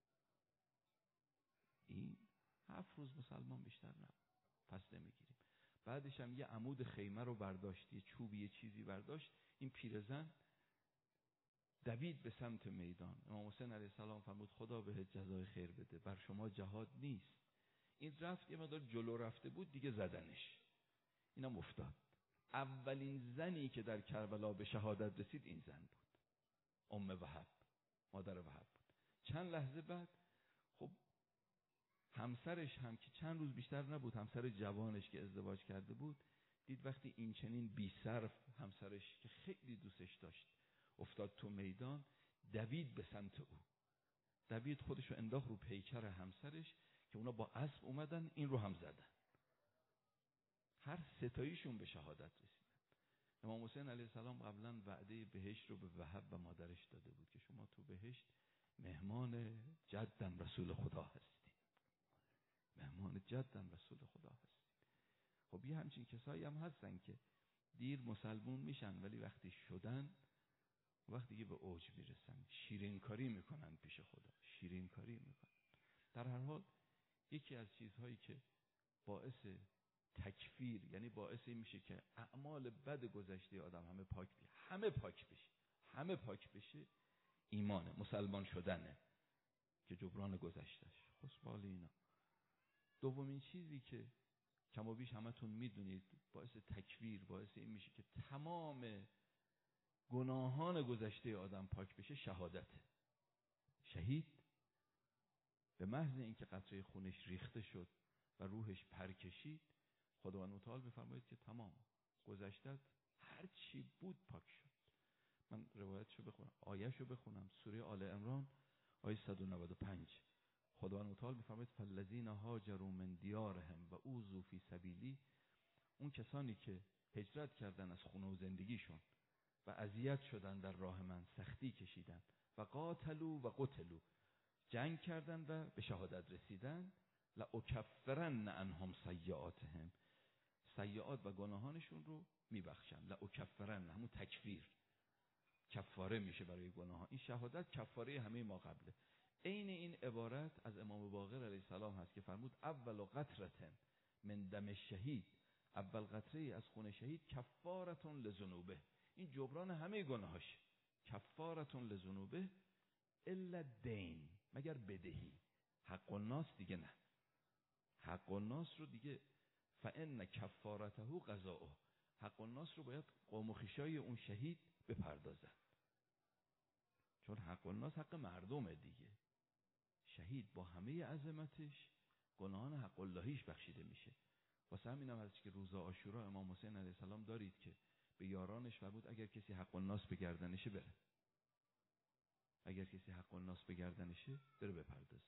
این هفت روز مسلمان بیشتر نبود، پس نمیگیریم. بعدش هم یه عمود خیمه رو برداشت، یه چوبی یه چیزی برداشت، این پیرزن دوید به سمت میدان. امام حسین علیه السلام فرمود خدا بهت جزای خیر بده، بر شما جهاد نیست. این رفت یه مقدار جلو رفته بود دیگه، زدنش، اینم افتاد. اولین زنی که در کربلا به شهادت رسید این زن بود، ام وهب، مادر وهب بود. چند لحظه بعد خب همسرش هم که چند روز بیشتر نبود، همسر جوانش که ازدواج کرده بود، دید وقتی این چنین بی صرف همسرش که خیلی دوستش داشت افتاد تو میدان، دوید به سمت او، دوید خودشو انداخت رو پیکر همسرش که اونا با اسب اومدن این رو هم زدن. هر ستاییشون به شهادت رسیدن. امام حسین علیه السلام قبلا وعده بهشت رو به وهب و مادرش داده بود که شما تو بهشت مهمان جدم رسول خدا هستی، مهمان جدم رسول خدا هستی. خب یه همچین کسایی هم هستن که دیر مسلمون میشن ولی وقتی شدن، وقتی که به اوج میرسن شیرین کاری میکنن پیش خدا، شیرین کاری میکنن. در هر حال یکی از چیزهایی که باعث تکفیر، یعنی باعث این میشه که اعمال بد گذشته آدم همه پاک بشه، همه پاک بشه، همه پاک بشه، ایمانه، مسلمان شدنه که جبران گذشتش خسبال اینا. دومین چیزی که کم و بیش همتون میدونید باعث تکفیر، باعث این میشه که تمام گناهان گذشته آدم پاک بشه، شهادته. شهید به محض اینکه قطره خونش ریخته شد و روحش پر کشید، خداوند متعال میفرماید که تمام گذشتت هر چی بود پاک شد. من روایتشو بخونم، آیه‌شو بخونم، سوره آل عمران آیه صد و نود و پنج. خداوند متعال میفرماید فالذین هاجروا من دیارهم و اوذوا فی سبیلی، اون کسانی که هجرت کردن از خونه و زندگیشون و اذیت شدن در راه من، سختی کشیدن، و قاتلوا و قتلوا، جنگ کردن و به شهادت رسیدن، لأکفرن عنهم سیئاتهم، سیئات و گناهانشون رو میبخشن. لأکفرن همون تکفیر، کفاره میشه برای گناهان. این شهادت کفاره همه ما قبله. عین این عبارت از امام باقر علیه السلام هست که فرمود اول قطره من دم شهید، اول قطره از خون شهید کفارتون لذنوبه، این جبران همه گناهاش، کفارتون لذنوبه الا دین، مگر بدهی. حق الناس دیگه نه، حق الناس رو دیگه فان کفارته قضاؤه، حق الناس رو باید قوم و خویشای اون شهید بپردازن، چون حق الناس حق مردمه دیگه. شهید با همه عظمتش گناهان حق اللهیش بخشیده میشه. واسه همین هم هست که روز عاشورا امام حسین علیه السلام دارید که به یارانش فرمود اگر کسی حق الناس به گردنشه بره، اگر کسی حق الناس به گردنشه بره بپردازه.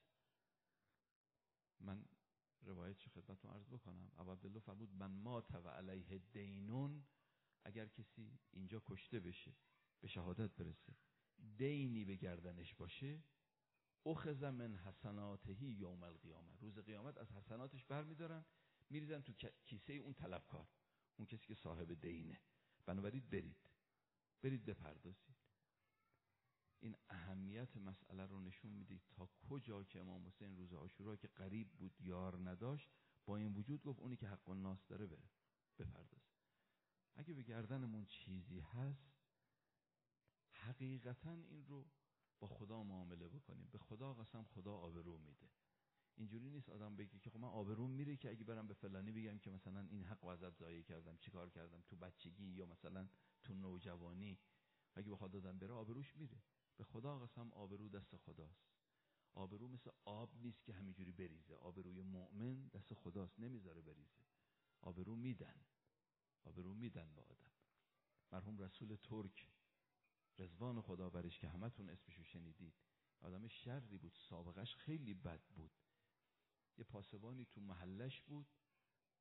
من روایتش خدمتتون عرض بکنم. ابو عبدالله فرمود من مات و علیه دینون، اگر کسی اینجا کشته بشه به شهادت برسه دینی به گردنش باشه، اخذ من حسناته یوم القیامه، روز قیامت از حسناتش برمیدارن میریزن تو کیسه اون طلبکار، اون کسی که صاحب دینه. بنابراین برید برید بپردازید. این اهمیت مسئله رو نشون میده تا کجا که امام حسین روز عاشورا که قریب بود یار نداشت، با این وجود گفت اونی که حق الناس داره بره بپردازه. اگه به گردنمون چیزی هست حقیقتا این رو با خدا معامله بکنیم. به خدا قسم خدا آبرو میده. اینجوری نیست آدم بگه که خب من آبروم میره که اگه برم به فلانی بگم که مثلا این حق و ازت ضایع کردم، چیکار کردم تو بچگی یا مثلا تو نوجوانی، اگه بخواد دادم بره آبروش میره. به خدا قسم آبرو دست خداست. آبرو مثل آب نیست که همینجوری بریزه. آبروی مؤمن دست خداست، نمیذاره بریزه. آبرو میدن، آبرو میدن به آدم. مرحوم رسول ترک رضوان خدا برش که همتون اسمشو شنیدید، آدم شری بود، سابقش خیلی بد بود. یه پاسبانی تو محلش بود،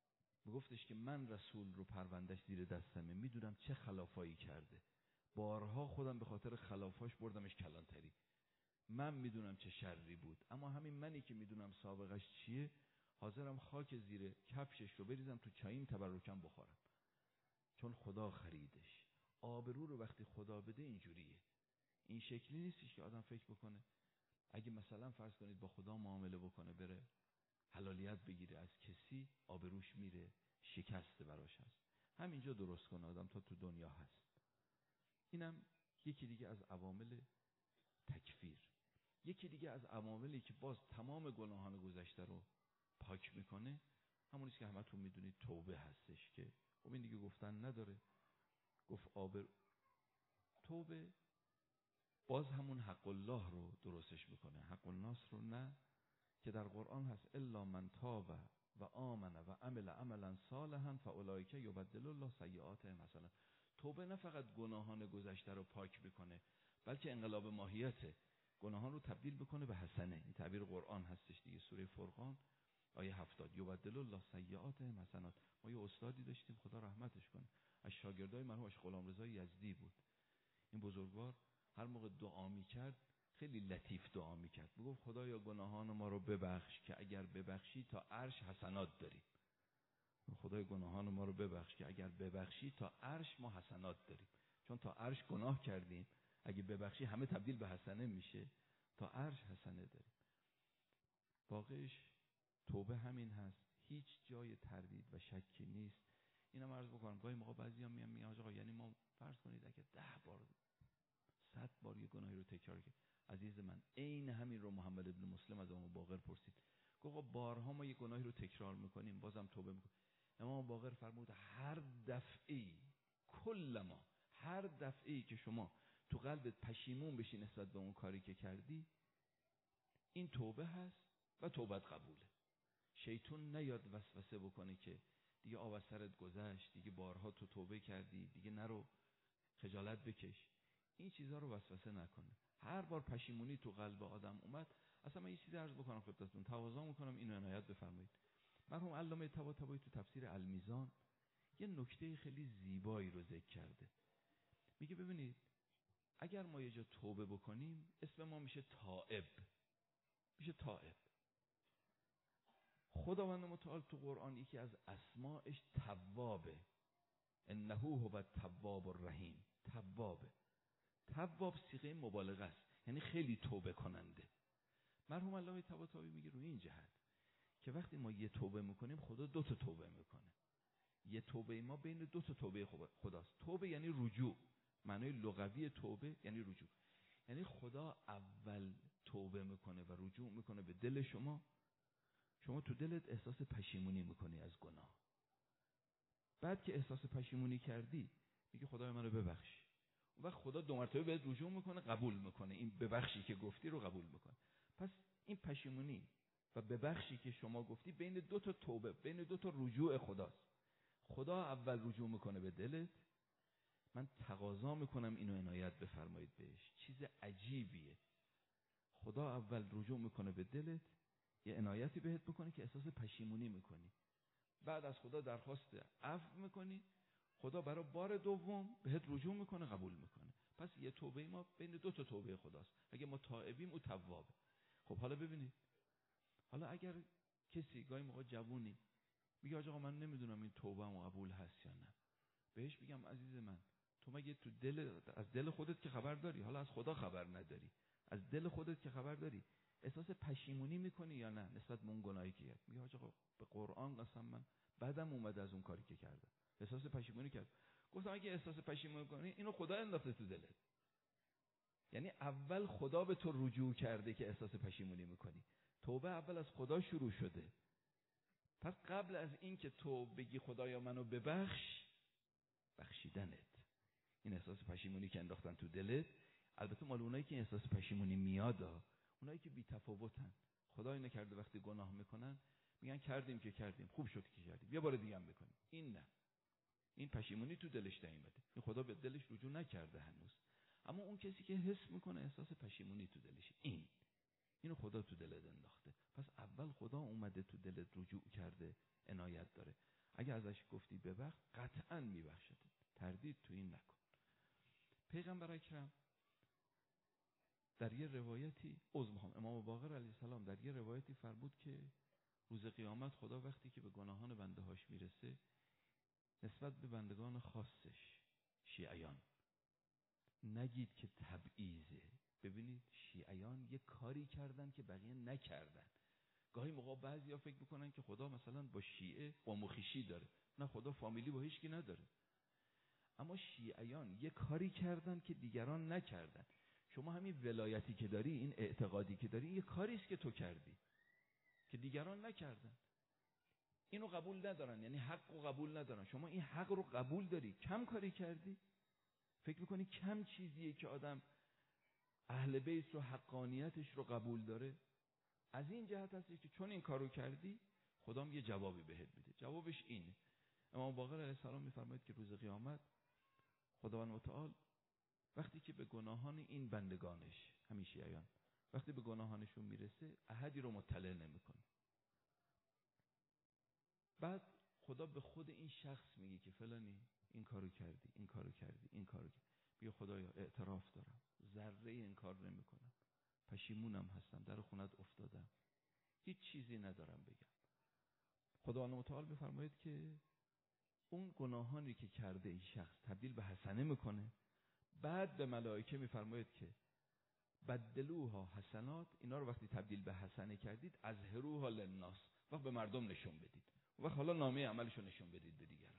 میگفتش که من رسول رو پروندهش زیر دستمه، میدونم چه خلافایی کرده، بارها خودم به خاطر خلافاش بردمش کلانتری، من میدونم چه شری بود، اما همین منی که میدونم سابقش چیه حاضرم خاک زیر کفشش رو بریزم تو چاییم تبرکم بخورم، چون خدا خریدش. آبرو رو وقتی خدا بده اینجوریه، این شکلی نیستش که آدم فکر بکنه اگه مثلا فرض کنید با خدا معامله بکنه بره حلالیت بگیره از کسی، آبروش میره، شکسته براش هست. همینجا درست کنه آدم تا تو دنیا هست. اینم یکی دیگه از عوامل تکفیر. یکی دیگه از عواملی که باز تمام گناهان گذشته رو پاک میکنه همونیست که همتون میدونید توبه هستش، که خب این دیگه گفتن نداره. گفت آبر توبه باز همون حق الله رو درستش میکنه، حق الناس رو نه، که در قرآن هست الا من تاب و آمن و عمل عملا صالحا فاولئک یبدل الله سیئاتهم حسنات. توبه نه فقط گناهان گذشته رو پاک میکنه، بلکه انقلاب ماهیته، گناهان رو تبدیل بکنه به حسنه. این تعبیر قرآن هستش دیگه، سوره فرقان آیه هفتاد، یبدل الله سیئاتهم حسنات. ما یه استادی داشتیم خدا رحمتش کنه، از شاگردای مرحوم غلامرضا یزدی بود. این بزرگوار هر موقع دعا میکرد خیلی لطیف دعا میکرد، میگفت خدایا گناهان ما رو ببخش که اگر ببخشی تا عرش حسنات داریم. خدای گناهان ما رو ببخش که اگر ببخشی تا عرش ما حسنات داریم، چون تا عرش گناه کردیم، اگه ببخشی همه تبدیل به حسنه میشه، تا عرش حسنه داریم. واقعش توبه همین هست، هیچ جای تردید و شکی نیست. اینم عرض بکنم گاهی موقع بعضیا میان میگن آقا یعنی ما فرض کنید اگه ده بار صد بار یه گناهی رو تکرار کنیم. عزیز من عین همین رو محمد ابن مسلم از امام باقر پرسید، گفت بارها ما یه گناهی رو تکرار میکنیم بازم توبه میکنیم. امام باقر فرمود هر دفعی کل ما هر دفعی که شما تو قلبت پشیمون بشی نسبت به اون کاری که کردی، این توبه هست و توبت قبوله. شیطان نیاد وسوسه بکنه که دیگه آب از سرت گذشت، دیگه بارها تو توبه کردی، دیگه نرو خجالت بکش. این چیزها رو وسوسه نکنه. هر بار پشیمونی تو قلب آدم اومد، اصلا من یه چیزی عرض بکنم خدمتتون، تواضع میکنم اینو عنایت بفرمایید. مرحوم علامه طباطبایی تو تفسیر المیزان یه نکته خیلی زیبایی رو ذکر کرده. میگه ببینید اگر ما یه جا توبه بکنیم اسم ما میشه تائب، میشه تائب. خداوند متعال تو قرآن یکی از اسماءش توابه، انه هو التواب الرحیم. توابه، تواب صیغه مبالغه است، یعنی خیلی توبه کننده. مرحوم علامه طباطبایی میگه روی این جهت که وقتی ما یه توبه میکنیم خدا دو تا توبه میکنه. یه توبه ما بین دو تا توبه خداست. توبه یعنی رجوع، معنای لغوی توبه یعنی رجوع، یعنی خدا اول توبه میکنه و رجوع میکنه به دل شما، شما تو دلت احساس پشیمونی میکنی از گناه. بعد که احساس پشیمونی کردی میگه خدای منو ببخش، و خدا دو مرتبه بهت رجوع میکنه، قبول میکنه، این ببخشی که گفتی رو قبول میکنه. پس این پشیمونی و ببخشی که شما گفتی بین دو تا توبه، بین دو تا رجوع خداست. خدا اول رجوع میکنه به دلت، من تقاضا میکنم اینو عنایت بفرمایید بهش، چیز عجیبیه. خدا اول رجوع میکنه به دلت، یه عنایتی بهت بکنه که احساس پشیمونی میکنی، بعد از خدا درخواست عفو میکنی، خدا برای بار دوم بهت رجوع میکنه، قبول میکنه. پس یه توبه ما بین دو تا توبه خداست. اگه ما تائبیم او توابه. خب حالا ببینید، حالا اگر کسی گاهی موقع جوونی میگه آقا من نمیدونم این توبه‌م قبول هست یا نه، بهش بگم عزیز من تو مگه تو دل از دل خودت که خبر داری، حالا از خدا خبر نداری، از دل خودت که خبر داری، احساس پشیمونی میکنی یا نه نسبت به اون گناهی که کردی؟ میگه آقا به قرآن قسم من بعدم اومده از اون کاری که کردم، احساس پشیمونی کرد. گفتم اگه احساس پشیمونی کنی اینو خدا انداخته تو دلت، یعنی اول خدا به تو رجوع کرده که احساس پشیمونی میکنی. توبه اول از خدا شروع شده. پس قبل از این که تو بگی خدایا منو ببخش، بخشیدنت، این احساس پشیمونی که انداختن تو دلت، البته مال اونایی که احساس پشیمونی میاد، اونایی که بی تفاوتن، خدا اینو کرده وقتی گناه میکنن میگن کردیم که کردیم، خوب شد که کردیم، یه بار دیگه هم بکنیم. این نه، این پشیمونی تو دلش نیومده، این خدا به دلش رجوع نکرده هنوز. اما اون کسی که حس میکنه احساس پشیمونی تو دلش، این اینو خدا تو دلت انداخته. پس اول خدا اومده تو دلت رجوع کرده، عنایت داره. اگه ازش گفتی ببخش قطعا میبخشد، تردید تو این نکن. پیغمبر اکرم در یه روایتی عزم امام باقر علیه السلام در یه روایتی فرمود که روز قیامت خدا وقتی که به گناهان بنده هاش میرسه نسبت به بندگان خاصش شیعیان، نگید که تبعیضه. ببینید شیعیان یه کاری کردن که بقیه نکردن. گاهی موقع بعضیا فکر میکنن که خدا مثلا با شیعه قوم و خویشی داره. نه، خدا فامیلی با هیچ کی نداره. اما شیعیان یه کاری کردن که دیگران نکردن. شما همین ولایتی که داری، این اعتقادی که داری، یه کاری است که تو کردی که دیگران نکردن. اینو قبول ندارن، یعنی حق رو قبول ندارن. شما این حق رو قبول داری، کم کاری کردی. فکر میکنی کم چیزیه که آدم اهل بیت رو حقانیتش رو قبول داره؟ از این جهت هستی که چون این کارو کردی خدام یه جوابی بهت میده. جوابش اینه. امام باقر علیه السلام میفرماید که روز قیامت خداوند متعال وقتی که به گناهان این بندگانش، همین شیعیان، وقتی به گناهانشون میرسه احدی رو مطلع نمیکنه. بعد خدا به خود این شخص میگه که فلانی این کارو کردی، این کارو کردی، این کارو کردی. بیا خدایا اعتراف دارم، ذره این کار نمیکنم، پشیمونم هستم، در خونت افتادم، هیچ چیزی ندارم بگم. خداوند متعال میفرماید که اون گناهانی که کرده این شخص تبدیل به حسنه میکنه. بعد به ملائکه میفرماید که بدلوها حسنات، اینا رو وقتی تبدیل به حسنه کردید اظهروها للناس، وقت به مردم نشون بدید. وقت حالا نامه عملشو نشون بدید به دیگران.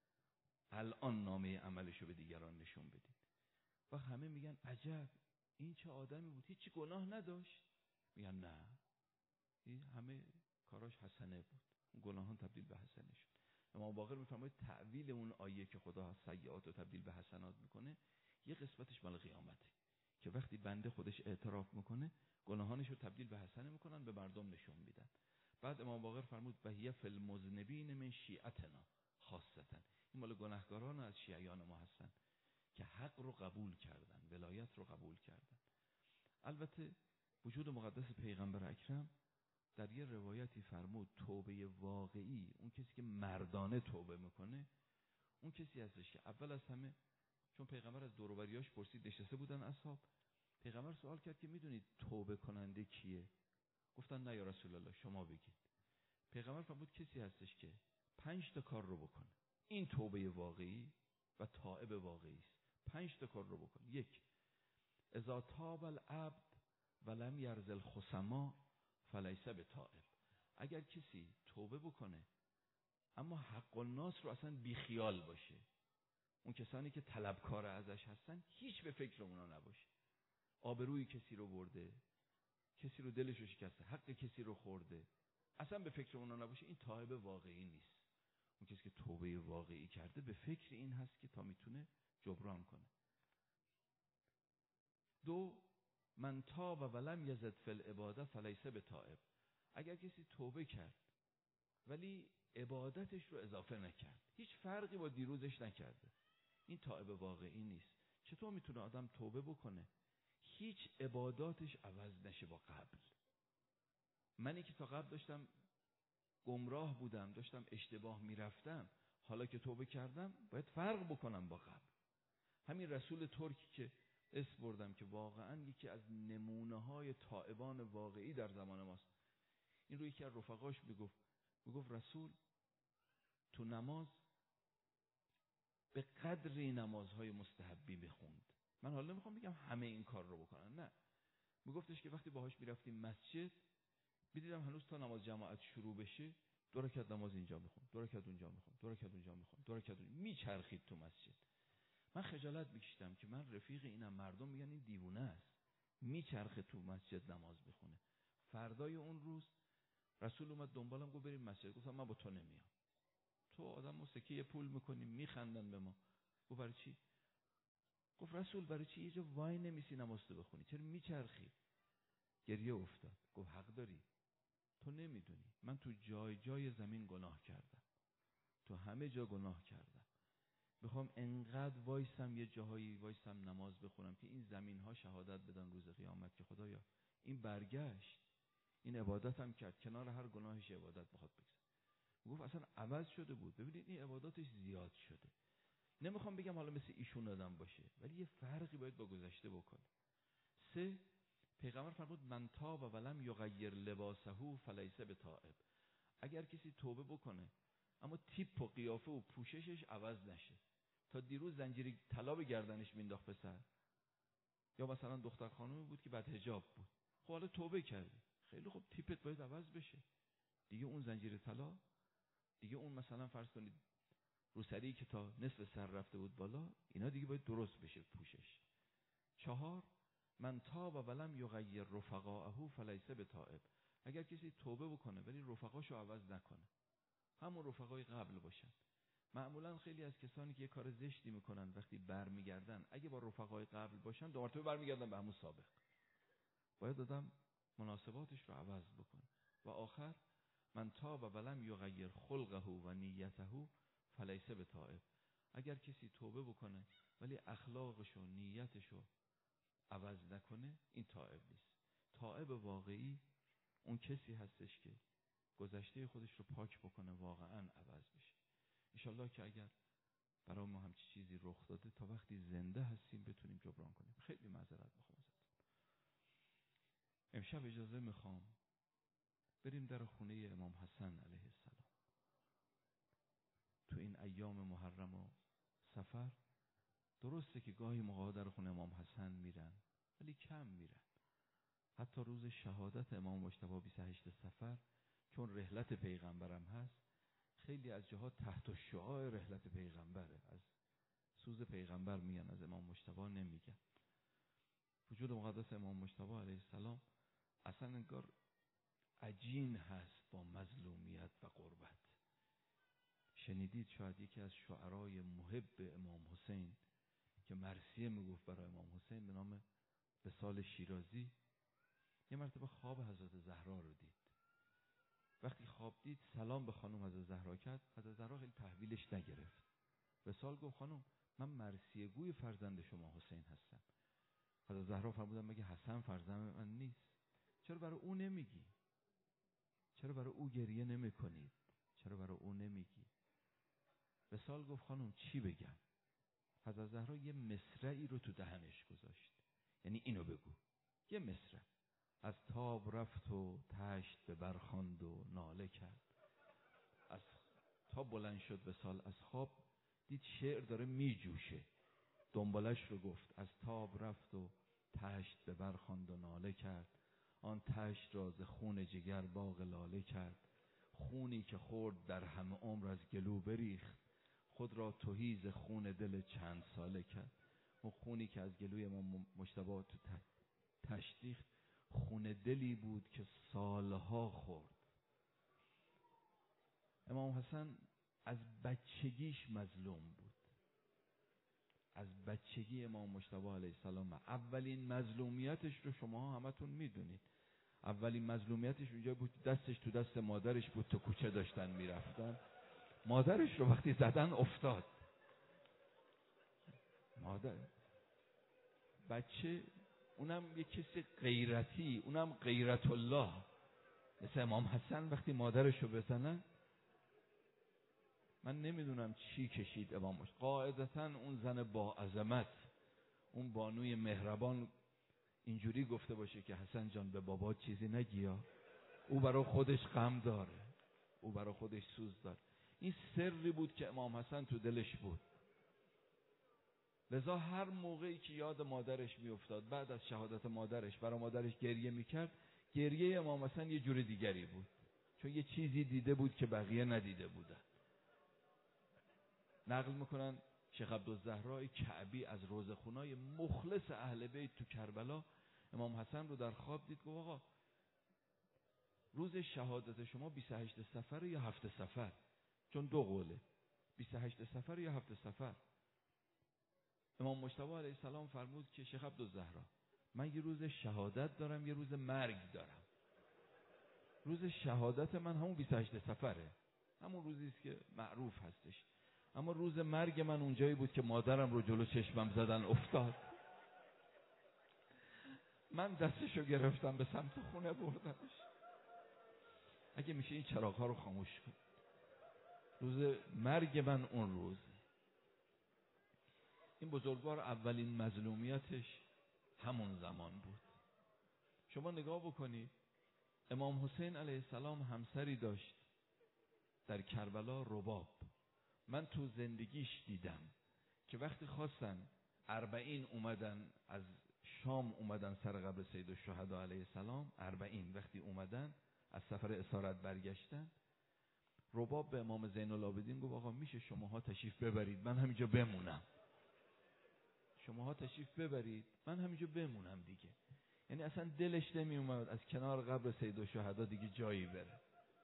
الان نامه عملشو به دیگران نشون بدید. و همه میگن عجب، این چه آدمی بود، هیچ گناه نداشت. میگن نه، این همه کاراش حسنه بود، اون گناهان تبدیل به حسنه شد. امام باقر میفرماید تعویل اون آیه که خدا سیئات رو تبدیل به حسنات میکنه یه قسمتش مال قیامته، که وقتی بنده خودش اعتراف میکنه گناهانش رو تبدیل به حسنه میکنن، به مردم نشون میدن. بعد امام باقر فرمود بهیه فی المذنبین من شیعتنا خاصتا، این مال گناهکاران از شیعیان ما هستن که حق رو قبول کردن، ولایت رو قبول کردن. البته وجود مقدس پیغمبر اکرم در یه روایتی فرمود توبه واقعی، اون کسی که مردانه توبه میکنه، اون کسی هستش که اول از همه، چون پیغمبر از دور و بریاش پرسید، نشسته بودن اصحاب، پیغمبر سوال کرد که میدونید توبه کننده کیه؟ گفتن نه یا رسول الله شما بگید. پیغمبر فرمود کسی هستش که پنج تا کار رو بکنه، این توبه واقعی و تائب واقعی است. پنج تا کار رو بکنه. یک، اذا تاب العبد ولم یرض الخصما فلیس بتائب. اگر کسی توبه بکنه اما حق الناس رو اصلا بیخیال باشه، اون کسانی که طلبکار ازش هستن هیچ به فکر اونا نباشه، آبروی کسی رو برده، کسی رو دلش رو شکسته، حق کسی رو خورده، اصلا به فکر اونا نباشه، این تائب واقعی نیست. اون کسی که توبه واقعی کرده به فکر این هست که تا میتونه جبران کنه. دو، من تاب ولم یزد فی العباده فلیس بتائب. اگر کسی توبه کرد ولی عبادتش رو اضافه نکرد، هیچ فرقی با دیروزش نکرده، این تائب واقعی نیست. چطور میتونه آدم توبه بکنه هیچ عباداتش عوض نشه با قبل؟ منی که تا قبل داشتم گمراه بودم، داشتم اشتباه میرفتم، حالا که توبه کردم باید فرق بکنم با قبل. همین رسول ترکی که اسم بردم که واقعا یکی از نمونه های تائبان واقعی در زمان ماست، این رو یکی از رفقاش میگفت میگفت رسول تو نماز به قدری نمازهای مستحبی میخوند. من حالا نمیخوام بگم همه این کار رو بکنن، نه، میگفتش که وقتی باهاش میرفتیم مسجد میدیدم هنوز تا نماز جماعت شروع بشه دو رکعت نماز اینجا میخوند، دو رکعت اونجا میخوند، دو رکعت اونجا میخوند، دو رکعت میچرخید تو مسجد. من خجالت میکشیدم که من رفیق اینم، مردم میگن این دیوونه است، میچرخه تو مسجد نماز میخونه. فردای اون روز رسول اومد دنبالم گفت بریم مسجد. گفتم من با تو نمیام، تو آدمو سکه پول میکنی، میخندن به ما. گفت برای چی؟ گفت رسول برای چی یه جا وای نمیسی نماز تو بخونی، چرا میچرخی؟ گریه افتاد. گفت حق داری، تو نمیدونی من تو جای جای زمین گناه کردم، تو همه جا گناه کردم، میخوام انقدر وایسم یه جاهایی وایسم نماز بخونم که این زمین ها شهادت بدن روز قیامت که خدایا این برگشت، این عبادت هم کرد، کنار هر گناهش عبادت بخواد بگذار. گفت اصلا عوض شده بود. ببینید این عباداتش زیاد شده. نمیخوام بگم حالا مثل ایشون آدم باشه، ولی یه فرقی باید با گذشته بکنه. سه، پیغمبر فرمود من تاب و ولم یغیر لباسه فلیس بتائب. اگر کسی توبه بکنه اما تیپ و قیافه و پوششش عوض نشه، تا دیروز زنجیر طلا به گردنش مینداخت پسر، یا مثلا دختر خانومی بود که بعد حجاب بود، خب حالا توبه کردی، خیلی خوب، تیپت باید عوض بشه دیگه. اون زنجیر طلا دیگه، اون مثلا فرض کنید روسری که تا نصف سر رفته بود بالا، اینا دیگه باید درست بشه پوشش. چهار، من تاب و ولم یغیر رفقاءه فلیس بتائب. اگر کسی توبه بکنه ولی رفقاشو عوض نکنه، همون رفقای قبل باشن. معمولا خیلی از کسانی که یه کار زشتی میکنن وقتی برمیگردن، اگه با رفقای قبل باشن دو مرتبه برمیگردن به همون سابق. باید آدم مناسباتش رو عوض بکنه. و آخر، من تاب و ولم یغیر خلقه و نیته فلیس بتائب. اگر کسی توبه بکنه ولی اخلاقش و نیتش رو عوض نکنه، این تائب نیست. تائب واقعی اون کسی هستش که گذشته خودش رو پاک بکنه، واقعا عوض بشه. انشالله که اگر برای ما همچی چیزی رخ داده، تا وقتی زنده هستیم بتونیم جبران کنیم. خیلی معذرت میخوام ازتون. امشب اجازه میخوام بریم در خونه امام حسن علیه السلام. تو این ایام محرم و سفر، درسته که گاهی موقع در خونه امام حسن میرن ولی کم میرن. حتی روز شهادت امام مجتبی بیست و هشت سفر، چون رحلت پیغمبرم هست، خیلی از جهات تحت شعاع رحلت پیغمبره، از سوز پیغمبر میگن، از امام مجتبی نمیگن. وجود مقدس امام مجتبی علیه السلام اصلا انگار عجین هست با مظلومیت و غربت. شنیدید شاید یکی از شعرای محب امام حسین که مرثیه میگفت برای امام حسین به نام وصال شیرازی، یه مرتبه خواب حضرت زهرا رو دید. وقتی خواب دید سلام به خانم حضرت زهرا کرد، حضرت زهرا خیلی تحویلش نگرفت. وصال گفت خانم من مرثیه گوی فرزند شما حسین هستم. حضرت زهرا فرمودن مگه حسن فرزند من نیست؟ چرا برای او نمیگی؟ چرا برای او گریه نمی کنید؟ چرا برای او نمیگی؟ وصال گفت خانم چی بگم؟ حضرت زهرا یه مصرعی رو تو دهنش گذاشت، یعنی اینو بگو، یه مصرع. از تاب رفت و تشت به برخاند و ناله کرد. از تا بلند شد وصال از خواب، دید شعر داره می جوشه، دنبالش رو گفت. از تاب رفت و تشت به برخاند و ناله کرد، آن تشت را ز خون جگر باغ لاله کرد. خونی که خورد در همه عمر از گلو بریخت، خود را تهی ز خون دل چند ساله کرد. اون خونی که از گلوی ما مجتبی تو تشت ریخت، خون دلی بود که سالها خورد. امام حسن از بچگیش مظلوم بود. از بچگی امام مجتبی علیه السلام اولین مظلومیتش رو شما همتون میدونید. اولین مظلومیتش اونجا بود دستش تو دست مادرش بود، تو کوچه داشتن میرفتن، مادرش رو وقتی زدن افتاد. مادر بچه، اونم یه کسی غیرتی، اونم غیرت الله، مثل امام حسن وقتی مادرش رو بزنن، من نمیدونم چی کشید امامش. قاعدتا اون زن با عظمت، اون بانوی مهربان اینجوری گفته باشه که حسن جان به بابا چیزی نگیا، او برای خودش غم داره، او برای خودش سوز داره. این سری بود که امام حسن تو دلش بود. لذا هر موقعی که یاد مادرش میافتاد، بعد از شهادت مادرش برای مادرش گریه میکرد، گریه امام حسن یه جور دیگری بود، چون یه چیزی دیده بود که بقیه ندیده بودن. نقل میکنن شیخ عبدالزهرا کعبی از روزخونای مخلص اهل بیت تو کربلا امام حسن رو در خواب دید، گفت آقا روز شهادت شما بیست و هشت صفر یا هفت صفر؟ چون دو قوله، بیست و هشت صفر یا هفت صفر؟ امام مجتبی علیه السلام فرمود که شیخ عبدالزهرا من یه روز شهادت دارم، یه روز مرگ دارم. روز شهادت من همون بیست و هشت صفره، همون روزی است که معروف هستش، اما روز مرگ من اونجایی بود که مادرم رو جلو چشمم زدن افتاد. من دستشو گرفتم به سمت خونه بردمش. اگه میشه این چراغ ها رو خاموش کن. روز مرگ من اون روز. این بزرگوار اولین مظلومیتش همون زمان بود. شما نگاه بکنید، امام حسین علیه السلام همسری داشت در کربلا، رباب. من تو زندگیش دیدم که وقتی خواستن اربعین اومدن از شام اومدن سر قبر سید الشهدا علیه السلام، اربعین وقتی اومدن از سفر اسارت برگشتن، رباب به امام زین العابدین گفت آقا میشه شماها تشریف ببرید من همینجا بمونم، شماها تشریف ببرید من همینجا بمونم دیگه. یعنی اصلا دلش نمی اومد از کنار قبر سید الشهدا دیگه جایی بره.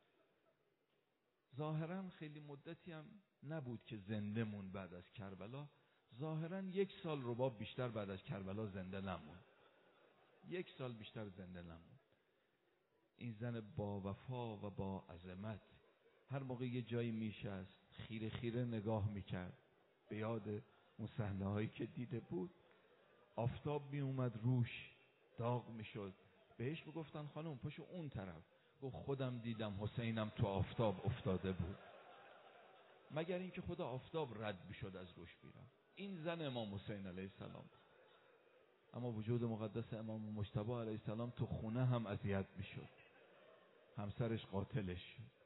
ظاهرا خیلی مدتی هم نبود که زنده مون بعد از کربلا. ظاهرا یک سال رباب بیشتر بعد از کربلا زنده نموند. یک سال بیشتر زنده نموند. این زن با وفا و با عظمت هر موقع یه جایی میشست خیره خیره نگاه میکرد به یاد اون صحنه هایی که دیده بود. آفتاب می اومد روش داغ میشد، بهش میگفتن خانم پاشو اون طرف، گفت خودم دیدم حسینم تو آفتاب افتاده بود. مگر اینکه خدا آفتاب رد میشد از روش بیرم. این زن امام حسین علیه السلام. اما وجود مقدس امام مجتبی علیه السلام تو خونه هم اذیت میشد، همسرش قاتلش شد.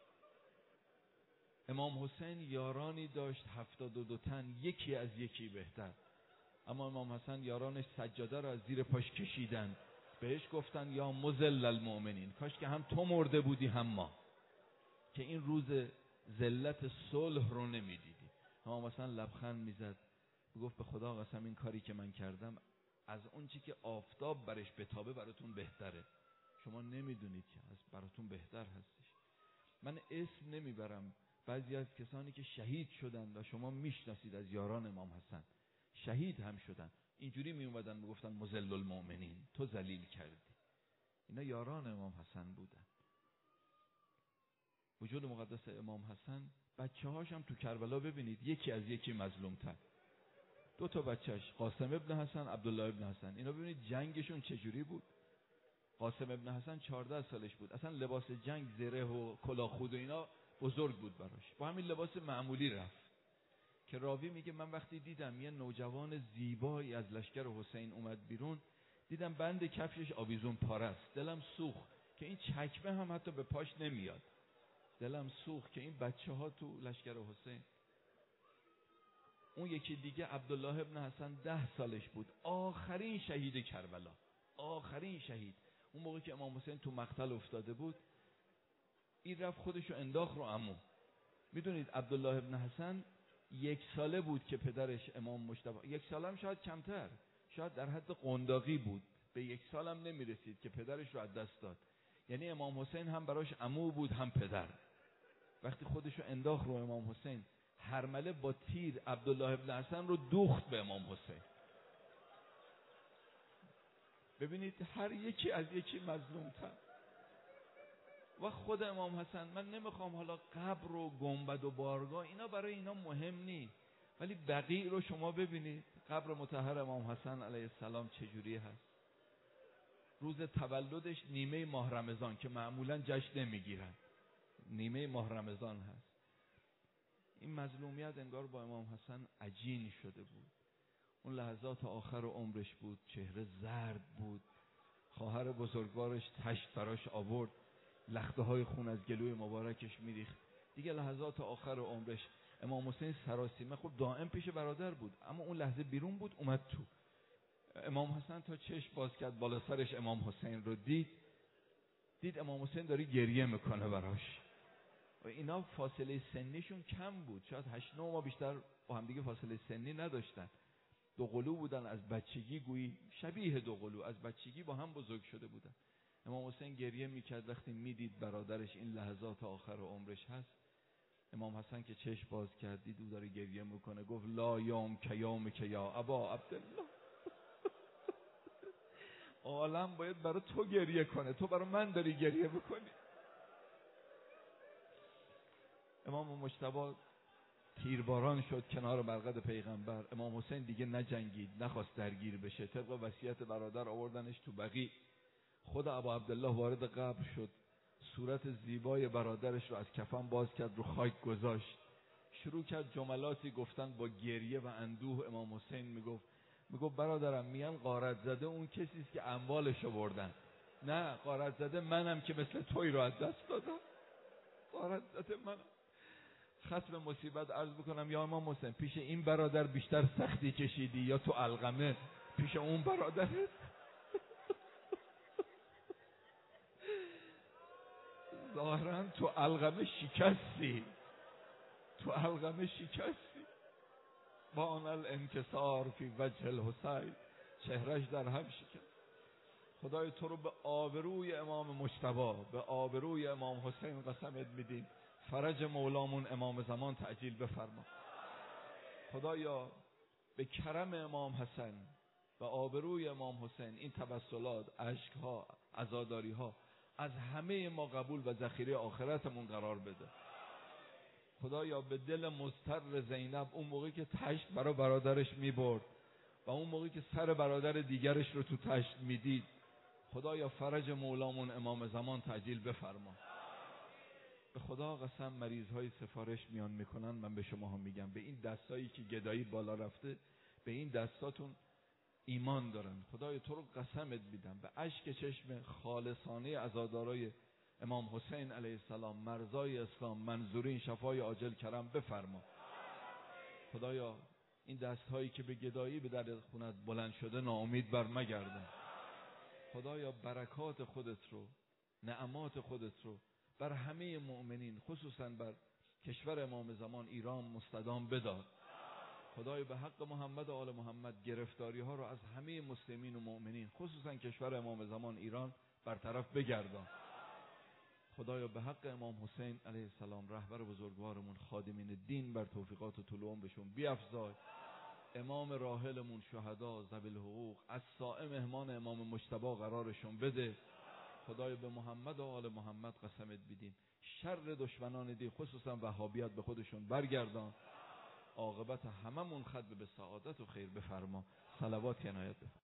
امام حسین یارانی داشت هفتاد و دو تن، یکی از یکی بهتر. اما امام حسن یارانش سجاده را از زیر پاش کشیدن، بهش گفتن یا مذل المؤمنین، کاش که هم تو مرده بودی هم ما، که این روز ذلت صلح رو نمیدیدی. امام حسن لبخند میزد، گفت به خدا قسم این کاری که من کردم از اون چی که آفتاب برش بتابه براتون بهتره. شما نمیدونید که از براتون بهتر هستش. من اسم نمیبرم بعضی از کسانی که شهید شدن و شما میشناسید از یاران امام حسن، شهید هم شدن، اینجوری می اومدن میگفتن مذل المؤمنین، تو ذلیل کردی. اینا یاران امام حسن بودن. وجود مقدس امام حسن، بچه هاش هم تو کربلا ببینید یکی از یکی مظلوم تر. دو تا بچهش قاسم ابن حسن، عبدالله ابن حسن، اینا ببینید جنگشون چجوری بود. قاسم ابن حسن چهارده سالش بود، اصلا لباس جنگ، زره و کلاه خود و اینا بزرگ بود براش، با همین لباس معمولی رفت. که راوی میگه من وقتی دیدم یه نوجوان زیبایی از لشکر حسین اومد بیرون، دیدم بند کفشش آویزون پاره است، دلم سوخت که این چکمه هم حتی به پاش نمیاد. دلم سوخت که این بچه ها تو لشکر حسین. اون یکی دیگه عبدالله ابن حسن ده سالش بود، آخرین شهید کربلا، آخرین شهید. اون موقع که امام حسین تو مقتل افتاده بود، این رفت خودشو انداخت رو عمو. میدونید عبدالله ابن حسن یک ساله بود که پدرش امام مجتبی، یک سالم شاید کمتر، شاید در حد قنداقی بود، به یک سالم نمیرسید که پدرش رو از دست داد. یعنی امام حسین هم براش عمو بود هم پدر. وقتی خودشو انداخت رو امام حسین، هرمله با تیر عبدالله ابن حسن رو دوخت به امام حسین. ببینید هر یکی از یکی مظلوم تر. و خود امام حسن، من نمیخوام حالا قبر و گنبد و بارگاه اینا برای اینا مهم نیست، ولی بقیع رو شما ببینید، قبر مطهر امام حسن علیه السلام چجوری هست. روز تولدش نیمه ماه رمضان که معمولا جشن نمیگیرن، نیمه ماه رمضان هست. این مظلومیت انگار با امام حسن عجین شده بود. اون لحظات آخر عمرش بود، چهره زرد بود، خواهر بزرگوارش تشت براش آورد، لخته های خون از گلوی مبارکش میریخت. دیگه لحظات آخر عمرش امام حسین سراسیمه، خب دائم پیش برادر بود، اما اون لحظه بیرون بود، اومد تو. امام حسن تا چشم باز کرد بالا سرش امام حسین رو دید، دید امام حسین داره گریه میکنه براش. و اینا فاصله سنیشون کم بود، شاید هشت نه ماه بیشتر با هم دیگه فاصله سنی نداشتن. دو قلو بودن از بچگی، گویی شبیه دو قلو، از بچگی با هم بزرگ شده بودن. امام حسین گریه میکرد وقتی میدید برادرش این لحظات آخر عمرش هست. امام حسن که چشم باز کرد دید او داره گریه میکنه، گفت لا یوم کیوم که یا ابا عبدالله. عالم باید برای تو گریه کنه، تو برای من داری گریه میکنی. امام مجتبی تیرباران شد کنار مرقد پیغمبر. امام حسین دیگه نجنگید، نخواست درگیر بشه، طبق وصیت برادر آوردنش تو بقیع. خود ابا عبدالله وارد قبر شد، صورت زیبای برادرش رو از کفن باز کرد، رو خاک گذاشت، شروع کرد جملاتی گفتن با گریه و اندوه. امام حسین میگفت میگفت برادرم، میان غارت زده اون کسی است که اموالشو بردن، نه غارت زده منم که مثل توی رو از دست دادم. غارت زده منم. ختم مصیبت عرض بکنم یا امام حسین، پیش این برادر بیشتر سختی کشیدی یا تو علقمه پیش اون برادرت؟ ظاهرا تو علقمه شکستی، تو علقمه شکستی. با آن الانکسار فی وجه الحسین، چهرش در هم شکست. خدای تو رو به آبروی امام مجتبی، به آبروی امام حسین قسمت میدیم، فرج مولامون امام زمان تعجیل بفرما. خدایا به کرم امام حسن و آبروی امام حسین این تبسلات، اشکها، عزاداری ها از همه ما قبول و ذخیره آخرتمون قرار بده. خدایا به دل مضطر زینب اون موقعی که تشت برای برادرش میبرد و اون موقعی که سر برادر دیگرش رو تو تشت میدید، خدایا فرج مولامون امام زمان تعجیل بفرما. به خدا قسم مریض های سفارش میان میکنن، من به شما هم میگم به این دستایی که گدایی بالا رفته، به این دستاتون ایمان دارن. خدای تو رو قسمت میدم به اشک چشم خالصانه عزادارای امام حسین علیه السلام، مرزای اسلام، منظورین شفای عاجل کرم بفرما. خدایا این دستهایی که به گدایی به در خونت بلند شده ناامید بر مگردن. خدایا برکات خودت رو، نعمات خودت رو بر همه مؤمنین، خصوصا بر کشور امام زمان ایران مستدام بدار. خدای به حق محمد و آل محمد گرفتاری ها رو از همه مسلمین و مؤمنین، خصوصا کشور امام زمان ایران، برطرف بگردان. خدایا به حق امام حسین علیه السلام، رهبر بزرگوارمون، خادمین دین، بر توفیقات و طلوعون بهشون بیفزای. امام راحلمون، شهدا، ذوی الحقوق، از سائر مهمان امام مجتبی قرارشون بده. خدای به محمد و آل محمد قسمت بدیم، شر دشمنان دی خصوصا وهابیت به خودشون برگردان. عاقبت هممون ختم به سعادت و خیر بفرما. صلوات عنایت بفرما.